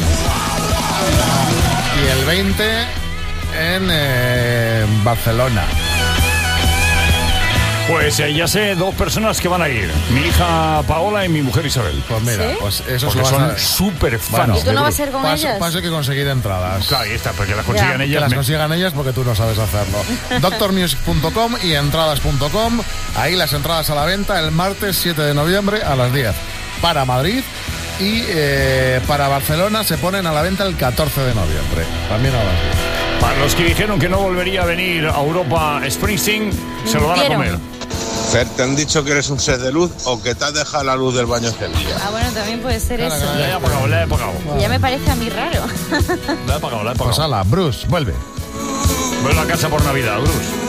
Y el 20 en Barcelona. Pues ya sé dos personas que van a ir. Mi hija Paola y mi mujer Isabel. Pues mira, ¿Sí? pues eso porque son súper fans. ¿Y tú no vas a ir con ellas? Paso que conseguir entradas. Claro, ahí está, porque las consigan ellas. Que las consigan ellas porque tú no sabes hacerlo. Doctormusic.com y entradas.com. Ahí las entradas a la venta el martes 7 de noviembre a las 10 para Madrid. Y para Barcelona se ponen a la venta el 14 de noviembre. También a las 10. Para los que dijeron que no volvería a venir a Europa Springsteen, se lo van a comer. Fer, ¿te han dicho que eres un ser de luz o que te has dejado la luz del baño encendida? Ah, bueno, también puede ser eso. Le he apagado. Y ya me parece a mí raro. Le he apagado. Pues hala, Bruce, vuelve. Vuelve a casa por Navidad, Bruce.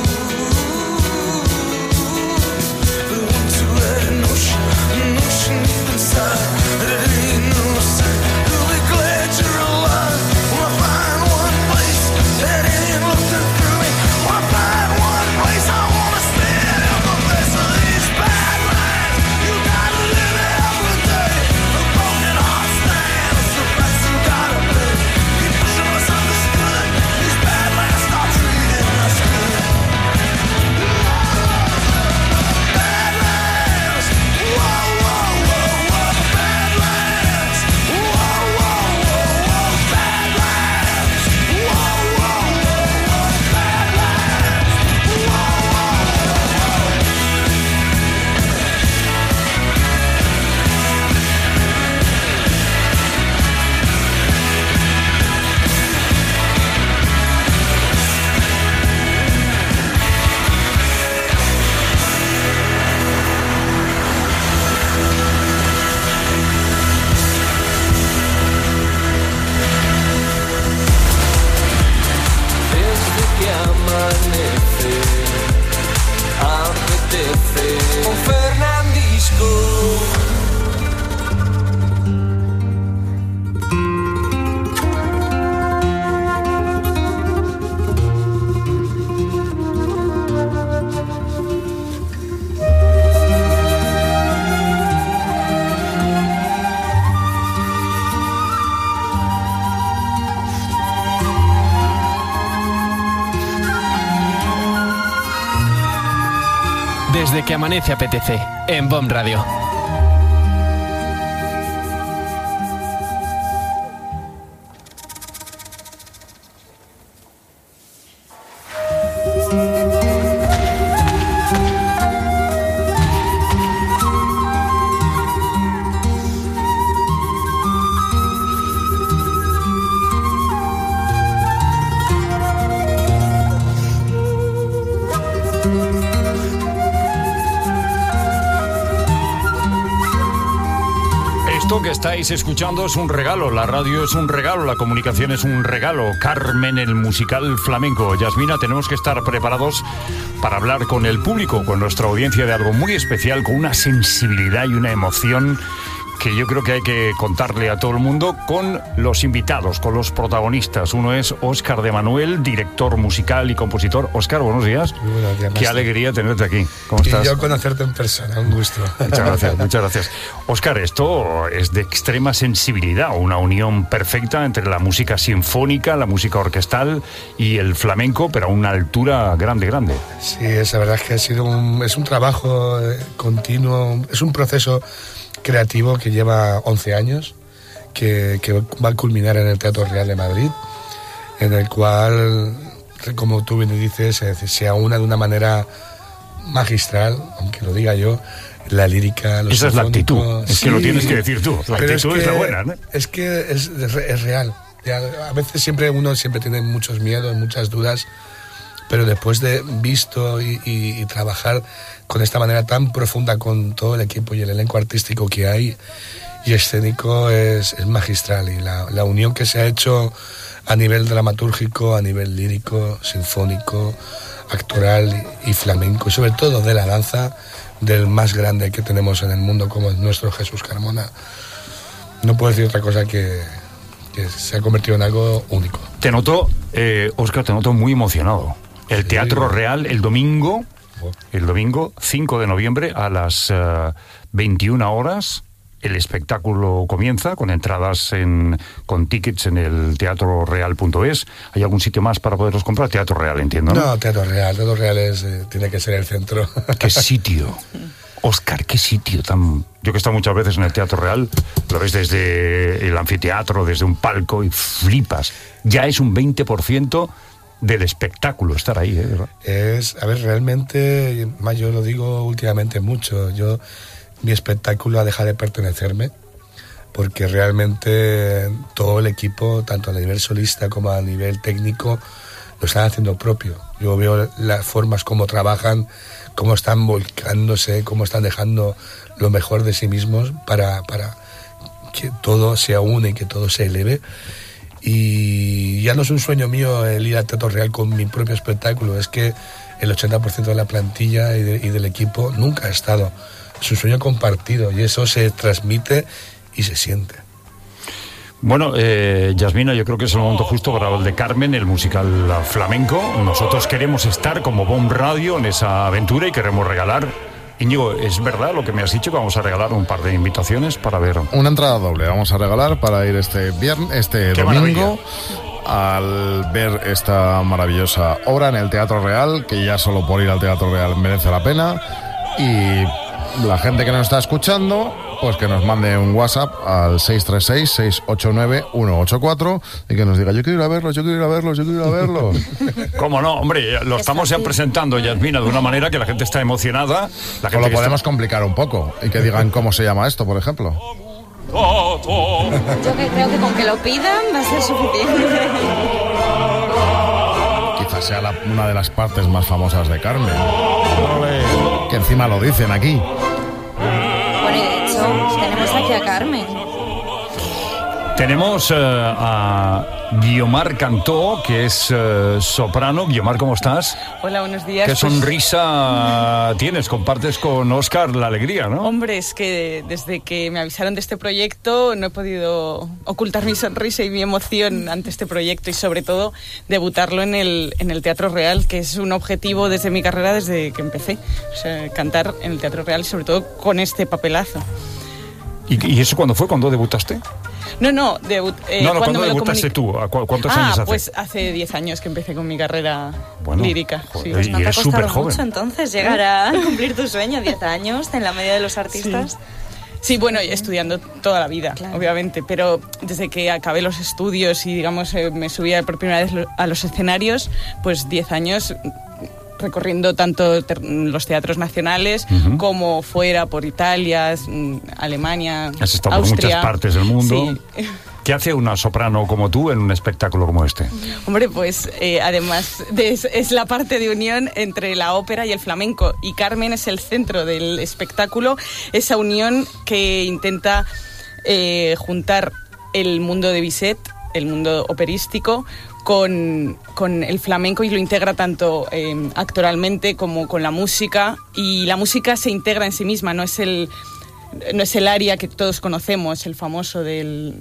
Desde que amanece apetece, en BOM Radio. Esto que estáis escuchando es un regalo, la radio es un regalo, la comunicación es un regalo. Carmen, el musical flamenco. Yasmina, tenemos que estar preparados para hablar con el público, con nuestra audiencia de algo muy especial, con una sensibilidad y una emoción que yo creo que hay que contarle a todo el mundo, con los invitados, con los protagonistas. Uno es Óscar de Manuel, director musical y compositor. Óscar, buenos días. Muy buenos días. Qué alegría tenerte aquí. ¿Cómo estás? Y yo conocerte en persona, un gusto. Muchas gracias. Óscar, esto es de extrema sensibilidad, una unión perfecta entre la música sinfónica, la música orquestal y el flamenco, pero a una altura grande. Sí, la verdad es que es un trabajo continuo, es un proceso creativo que lleva 11 años, que va a culminar en el Teatro Real de Madrid, en el cual, como tú bien dices, se aúna de una manera magistral, aunque lo diga yo, la lírica, los Esa es la actitud, es sí, que lo tienes que decir tú, la actitud es la buena, ¿no? Es que es real. A veces uno tiene muchos miedos, muchas dudas, pero después de visto y trabajar con esta manera tan profunda con todo el equipo y el elenco artístico que hay y escénico, es magistral. Y la unión que se ha hecho a nivel dramatúrgico, a nivel lírico, sinfónico, actoral y flamenco, y sobre todo de la danza, del más grande que tenemos en el mundo, como es nuestro Jesús Carmona, no puedo decir otra cosa que se ha convertido en algo único. Te noto, Óscar, muy emocionado. El Teatro Real el domingo 5 de noviembre a las 21 horas, el espectáculo comienza con entradas con tickets en el teatroreal.es. ¿Hay algún sitio más para poderlos comprar? Teatro Real, entiendo, ¿no? No, Teatro Real tiene que ser el centro. ¿Qué sitio? Óscar, qué sitio tan... Yo que he estado muchas veces en el Teatro Real, lo ves desde el anfiteatro, desde un palco y flipas. Ya es un 20% del espectáculo estar ahí, ¿eh? Realmente, yo lo digo últimamente mucho, mi espectáculo ha dejado de pertenecerme, porque realmente todo el equipo, tanto a nivel solista como a nivel técnico, lo están haciendo propio. Yo veo las formas como trabajan, cómo están volcándose, cómo están dejando lo mejor de sí mismos para que todo se une y que todo se eleve. Y ya no es un sueño mío el ir al Teatro Real con mi propio espectáculo, es que el 80% de la plantilla y del equipo nunca ha estado. Es un sueño compartido y eso se transmite y se siente. Bueno, Yasmina, yo creo que es el momento justo para el de Carmen, el musical flamenco. Nosotros queremos estar como BOM Radio en esa aventura y queremos regalar. Íñigo, ¿es verdad lo que me has dicho, que vamos a regalar un par de invitaciones para ver? Una entrada doble vamos a regalar para ir este domingo al ver esta maravillosa obra en el Teatro Real, que ya solo por ir al Teatro Real merece la pena. Y la gente que nos está escuchando, pues que nos mande un WhatsApp al 636-689-184 y que nos diga: yo quiero ir a verlos, yo quiero ir a verlos, yo quiero ir a verlos. ¿Cómo no? Hombre, lo estamos ya presentando, Yasmina, de una manera que la gente está emocionada. La gente lo podemos complicar un poco y que digan cómo se llama esto, por ejemplo. Yo creo que con que lo pidan va a ser suficiente. Quizás sea una de las partes más famosas de Carmen. Que encima lo dicen aquí. Bueno, y de hecho, tenemos aquí a Carmen. Tenemos a Guiomar Cantó, que es soprano. Guiomar, ¿cómo estás? Hola, buenos días. ¿Qué sonrisa tienes? Compartes con Óscar la alegría, ¿no? Hombre, es que desde que me avisaron de este proyecto no he podido ocultar mi sonrisa y mi emoción ante este proyecto, y sobre todo debutarlo en el Teatro Real, que es un objetivo desde mi carrera desde que empecé. O sea, cantar en el Teatro Real y sobre todo con este papelazo. ¿Y eso cuándo fue? ¿Cuándo debutaste? No, ¿cuándo debutaste tú? ¿Cuántos años hace? Pues hace 10 años que empecé con mi carrera lírica. Joder, sí. Pues no te ha costado mucho entonces llegar a cumplir tu sueño, 10 años, en la media de los artistas. Sí, bueno, estudiando toda la vida, obviamente, pero desde que acabé los estudios y, digamos, me subía por primera vez a los escenarios, pues 10 años recorriendo tanto los teatros nacionales como fuera, por Italia, Alemania, Has estado Austria. por muchas partes del mundo. Sí. ¿Qué hace una soprano como tú en un espectáculo como este? Hombre, pues además es la parte de unión entre la ópera y el flamenco, y Carmen es el centro del espectáculo, esa unión que intenta juntar el mundo de Bizet, el mundo operístico, con el flamenco, y lo integra tanto actoralmente como con la música, y la música se integra en sí misma, no es el aria que todos conocemos, el famoso de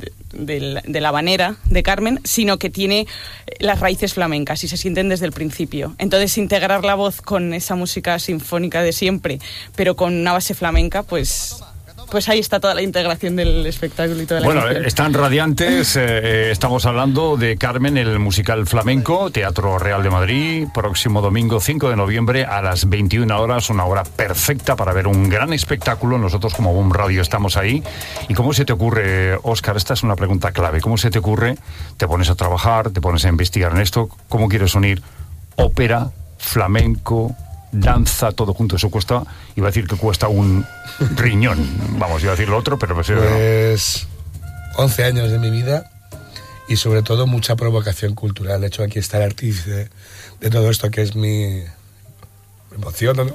la habanera de Carmen, sino que tiene las raíces flamencas y se sienten desde el principio. Entonces, integrar la voz con esa música sinfónica de siempre, pero con una base flamenca, pues ahí está toda la integración del espectáculo y toda la emoción. Están radiantes. Estamos hablando de Carmen, el musical flamenco, Teatro Real de Madrid, próximo domingo 5 de noviembre a las 21 horas, una hora perfecta para ver un gran espectáculo. Nosotros como BOM Radio estamos ahí. ¿Y cómo se te ocurre, Óscar? Esta es una pregunta clave. ¿Cómo se te ocurre? Te pones a trabajar, te pones a investigar en esto. ¿Cómo quieres unir ópera, flamenco, danza, todo junto? Eso cuesta, iba a decir que cuesta un riñón, vamos, iba a decir lo otro, pero pues 11 años de mi vida y sobre todo mucha provocación cultural. De hecho, aquí está el artífice de todo esto, que es mi emoción, ¿no?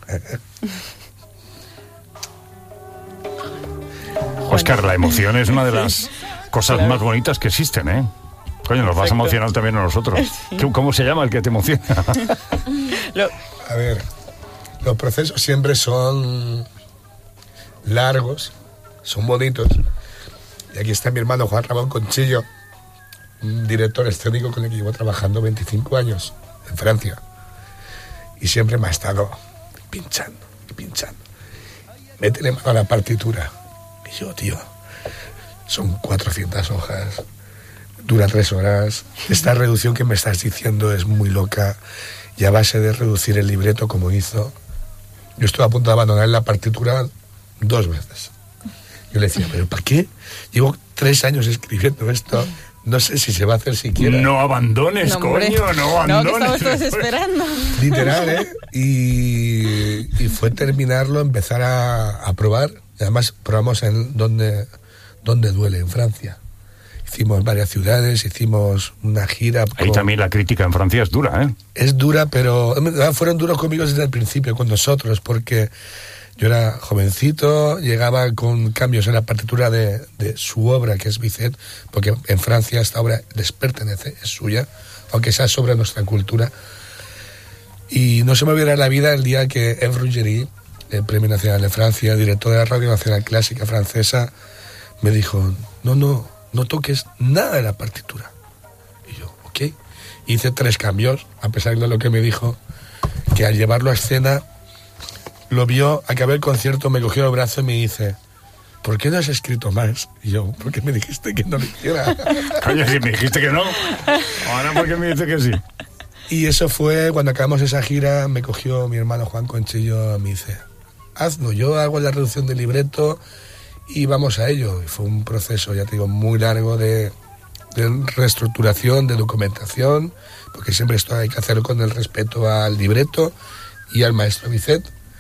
Óscar, la emoción es una de las cosas más bonitas que existen, ¿eh? Coño, nos vas a emocionar también a nosotros. Sí. ¿Cómo se llama el que te emociona? A ver, los procesos siempre son largos, son bonitos. Y aquí está mi hermano Juan Ramón Conchillo, un director escénico con el que llevo trabajando 25 años en Francia. Y siempre me ha estado pinchando y pinchando. Métele mano a la partitura, Y yo, tío, son 400 hojas, dura 3 horas. Esta reducción que me estás diciendo es muy loca. Y a base de reducir el libreto como hizo, yo estuve a punto de abandonar la partitura 2 veces. Yo le decía, ¿pero para qué? Llevo 3 años escribiendo esto, no sé si se va a hacer siquiera. No abandones, no, coño, no abandones. No, que estamos todos esperando. Literal, ¿eh? Y fue terminarlo, empezar a probar. Además, probamos en donde duele, en Francia. Hicimos varias ciudades, hicimos una gira. Ahí también la crítica en Francia es dura, ¿eh? Es dura, pero fueron duros conmigo desde el principio, con nosotros, porque yo era jovencito, llegaba con cambios en la partitura de su obra, que es Bizet, porque en Francia esta obra les pertenece, es suya, aunque sea sobre nuestra cultura. Y no se me olvidará la vida el día que Eve Ruggieri, el Premio Nacional de Francia, director de la Radio Nacional Clásica Francesa, me dijo, no toques nada de la partitura. Y yo, ok. Hice 3 cambios, a pesar de lo que me dijo, que al llevarlo a escena, lo vio, acabé el concierto, me cogió el brazo y me dice, ¿por qué no has escrito más? Y yo, ¿por qué me dijiste que no lo hiciera? Coño, si me dijiste que no, ahora ¿por qué me dices que sí? Y eso fue, cuando acabamos esa gira, me cogió mi hermano Juan Conchillo, me dice, hazlo, yo hago la reducción del libreto y vamos a ello. Y fue un proceso, ya te digo, muy largo de reestructuración, de documentación, porque siempre esto hay que hacerlo con el respeto al libreto y al maestro Bizet.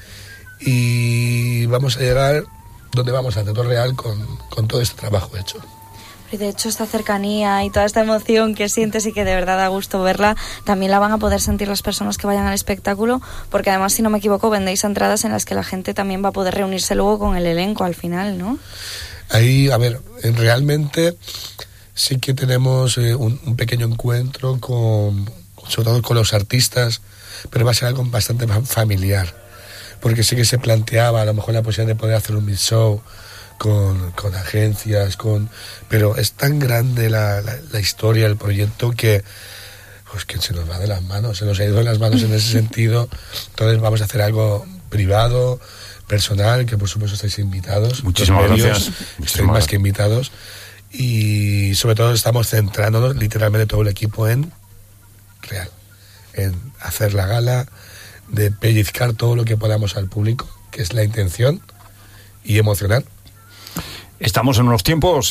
Y vamos a llegar donde vamos, a Teatro Real, con todo este trabajo hecho. Y de hecho esta cercanía y toda esta emoción que sientes y que de verdad da gusto verla, también la van a poder sentir las personas que vayan al espectáculo, porque además, si no me equivoco, vendéis entradas en las que la gente también va a poder reunirse luego con el elenco al final, ¿no? Ahí, a ver, realmente sí que tenemos un pequeño encuentro sobre todo con los artistas, pero va a ser algo bastante familiar, porque sí que se planteaba a lo mejor la posibilidad de poder hacer un mid-show con agencias, pero es tan grande la historia, el proyecto, que se nos va de las manos, se nos ha ido de las manos en ese sentido. Entonces vamos a hacer algo privado, personal, que por supuesto estáis invitados. Muchísimas gracias. Estáis más que invitados. Y sobre todo estamos centrándonos, literalmente todo el equipo, en Real, en hacer la gala, de pellizcar todo lo que podamos al público, que es la intención, y emocionar. Estamos en unos tiempos,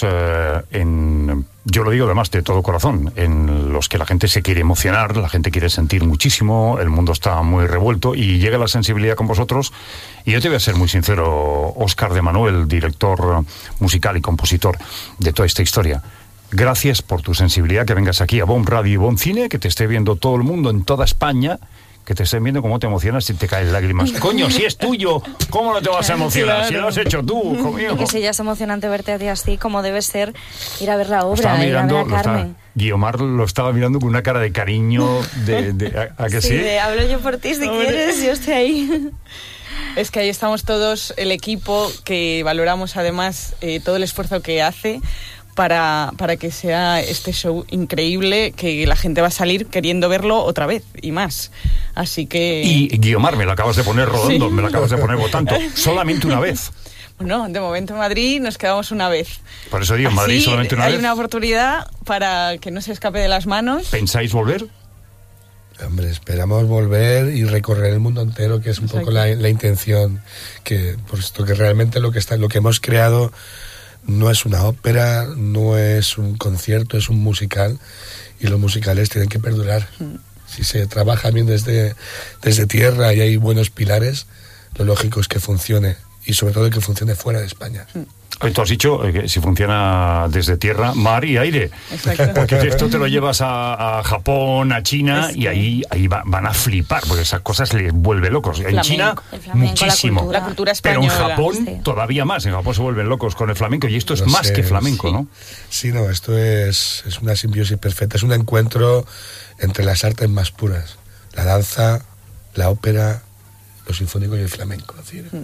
yo lo digo además de todo corazón, en los que la gente se quiere emocionar, la gente quiere sentir muchísimo, el mundo está muy revuelto y llega la sensibilidad con vosotros. Y yo te voy a ser muy sincero, Óscar de Manuel, director musical y compositor de toda esta historia. Gracias por tu sensibilidad, que vengas aquí a Bon Radio y Bon Cine, que te esté viendo todo el mundo en toda España, que te estén viendo cómo te emocionas y te caen lágrimas. Coño, si es tuyo, ¿cómo no te vas a emocionar? Claro. Si lo has hecho tú, conmigo. Y si ya es emocionante verte a ti así, como debe ser ir a ver la obra, ir a ver a Carmen. Guiomar lo estaba mirando con una cara de cariño, ¿a que sí? Hablo yo por ti, si quieres, yo estoy ahí. Es que ahí estamos todos, el equipo, que valoramos además todo el esfuerzo que hace para que sea este show increíble, que la gente va a salir queriendo verlo otra vez y más. Así que... Y Guiomar, me la acabas de poner rodando, sí. Me la acabas de poner votando. Solamente una vez. Bueno, de momento en Madrid nos quedamos una vez. Por eso digo, en Madrid solamente una vez. Hay una oportunidad para que no se escape de las manos. ¿Pensáis volver? Hombre, esperamos volver y recorrer el mundo entero, que es un poco la intención, que puesto que realmente lo que hemos creado no es una ópera, no es un concierto, es un musical, y los musicales tienen que perdurar. Si se trabaja bien desde tierra y hay buenos pilares, lo lógico es que funcione, y sobre todo que funcione fuera de España. Tú has dicho que si funciona desde tierra, mar y aire. Exacto. Porque esto te lo llevas a Japón, a China, y ahí van a flipar, porque esas cosas les vuelve locos. En China, muchísimo. La cultura española. Pero en Japón, todavía más. En Japón se vuelven locos con el flamenco, y esto es más que flamenco, ¿no? Sí, no, esto es una simbiosis perfecta. Es un encuentro entre las artes más puras. La danza, la ópera, lo sinfónico y el flamenco. Es decir,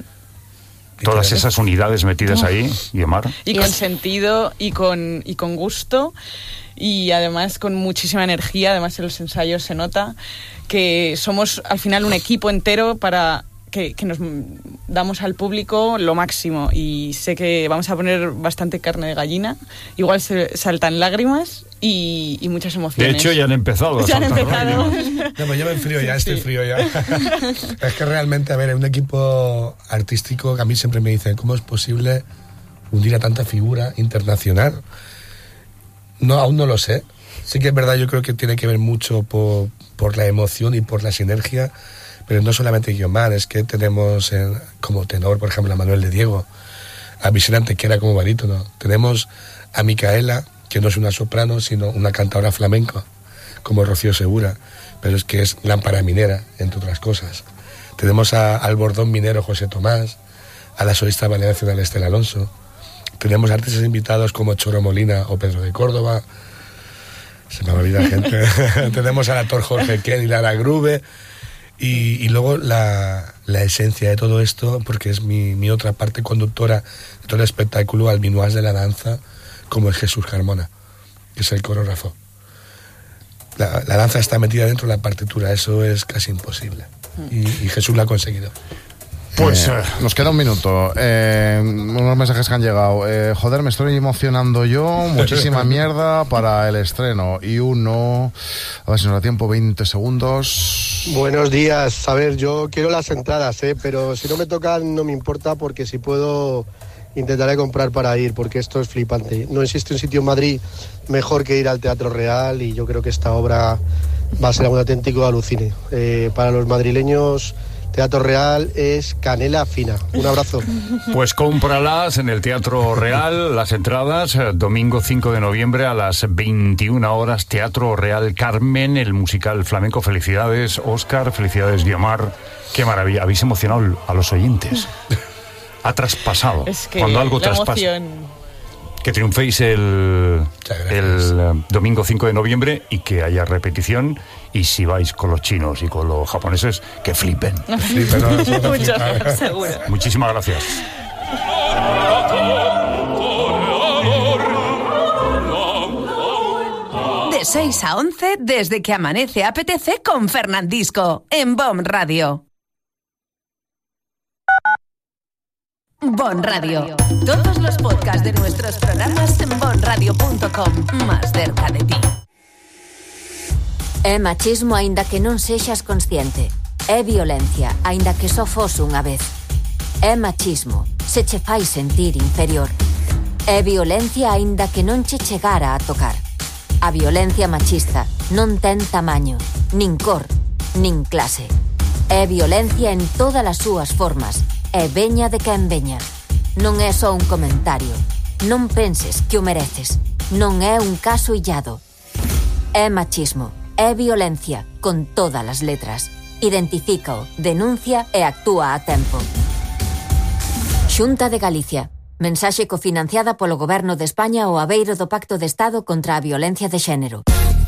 todas esas unidades metidas ahí, Guiomar. Y con sentido y con gusto, y además con muchísima energía. Además en los ensayos se nota que somos al final un equipo entero para que nos damos al público lo máximo, y sé que vamos a poner bastante carne de gallina, igual se saltan lágrimas y muchas emociones. De hecho ya han empezado. Ya han empezado. No, pues yo me enfrío ya, estoy frío ya. Es que realmente, a ver, un equipo artístico que a mí siempre me dicen, ¿cómo es posible unir a tanta figura internacional? No, aún no lo sé. Sí que es verdad, yo creo que tiene que ver mucho por la emoción y por la sinergia. Pero no solamente Guiomar, es que tenemos como tenor, por ejemplo, a Manuel de Diego, a Vicente Antequera como barítono. Tenemos a Micaela, que no es una soprano, sino una cantadora flamenco, como Rocío Segura, pero es que es lámpara minera, entre otras cosas. Tenemos al bordón minero José Tomás, a la solista ballet nacional Estela Alonso. Tenemos artistas invitados como Choro Molina o Pedro de Córdoba. Se me olvida gente. Tenemos al actor Jorge Ken y Lara Grube. Y luego la esencia de todo esto, porque es mi otra parte conductora de todo el espectáculo, al minuás de la danza, como es Jesús Carmona, que es el coreógrafo. La danza está metida dentro de la partitura, eso es casi imposible. Y Jesús lo ha conseguido. Pues nos queda un minuto. Unos mensajes que han llegado. Joder, me estoy emocionando yo. Muchísima mierda para el estreno. Y uno... A ver si nos da tiempo, 20 segundos. Buenos días. A ver, yo quiero las entradas, pero si no me tocan no me importa, porque si puedo intentaré comprar para ir, porque esto es flipante. No existe un sitio en Madrid mejor que ir al Teatro Real, y yo creo que esta obra va a ser un auténtico alucine. Para los madrileños... Teatro Real es canela fina. Un abrazo. Pues cómpralas en el Teatro Real, las entradas, domingo 5 de noviembre a las 21 horas, Teatro Real Carmen, el musical flamenco. Felicidades, Óscar, felicidades, Guiomar. Qué maravilla, habéis emocionado a los oyentes. Ha traspasado. Es que cuando algo traspasa. Que triunféis el domingo 5 de noviembre y que haya repetición. Y si vais con los chinos y con los japoneses, que flipen. Mucho, seguro. Muchísimas gracias. De 6 a 11, desde que amanece apetece con Fernandisco, en BOM Radio. BOM Radio. Todos los podcasts de nuestros programas en bomradio.com. Más cerca de ti. É machismo aínda que non sexas consciente. É violencia aínda que só fose unha vez. É machismo se che fai sentir inferior. É violencia aínda que non che chegara a tocar. A violencia machista non ten tamaño, nin cor, nin clase. É violencia en todas as súas formas. É veña de quen veña. Non é só un comentario. Non penses que o mereces. Non é un caso illado. É machismo. É violencia, con todas as letras. Identifícao, denuncia e actúa a tempo. Xunta de Galicia. Mensaxe cofinanciada polo Goberno de España ao abeiro do Pacto de Estado contra a Violencia de Xénero.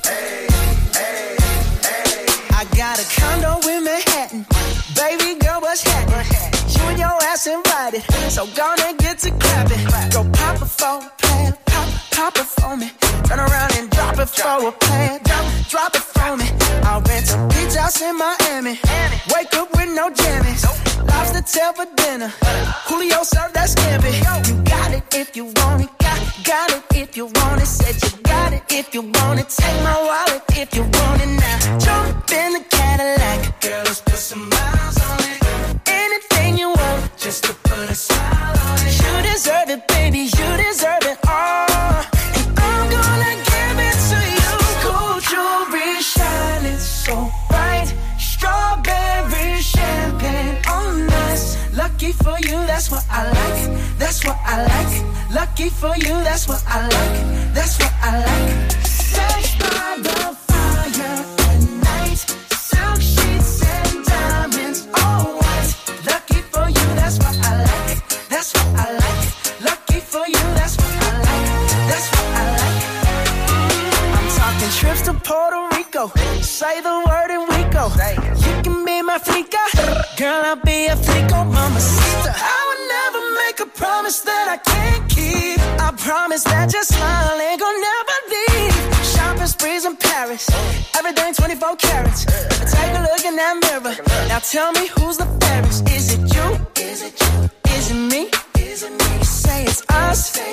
I got a condo in Manhattan. Baby girl, what's happening? You and your ass invited, so gonna get to clapping. Go pop it for a plan, pop it for me. Turn around and drop it for a plan, drop it for me. I'll rent a beach house in Miami. Wake up with no jammies. Lobster tail for dinner. Julio served that scampi. You got it if you want it. Got it if you want it. Said you got it if you want it. Take my wallet if you want it now. Jump in the Cadillac. Girl, let's put some miles on it. Anything you want, just to put a smile on it. You deserve it, baby. You deserve it all. And I'm gonna give it to you. Gold jewelry shining so bright. Strawberry champagne on us. Lucky for you, that's what I like. That's what I like. Lucky for you, that's what I like. That's what I like. Sex by the fire at night. Silk sheets and diamonds, all white. Lucky for you, that's what I like. That's what I like. Lucky for you, that's what I like. That's what I like. I'm talking trips to Puerto Rico. Say the word and we go. You can be my flica. Girl, I'll be a flico, mamacita. I would never make a promise that I can't keep. I promise that your smile ain't gonna never leave. Shopping sprees in Paris. Everything 24 carats. Take a look in that mirror. Now tell me who's the fairest. Is it you? Is it me? You say it's us.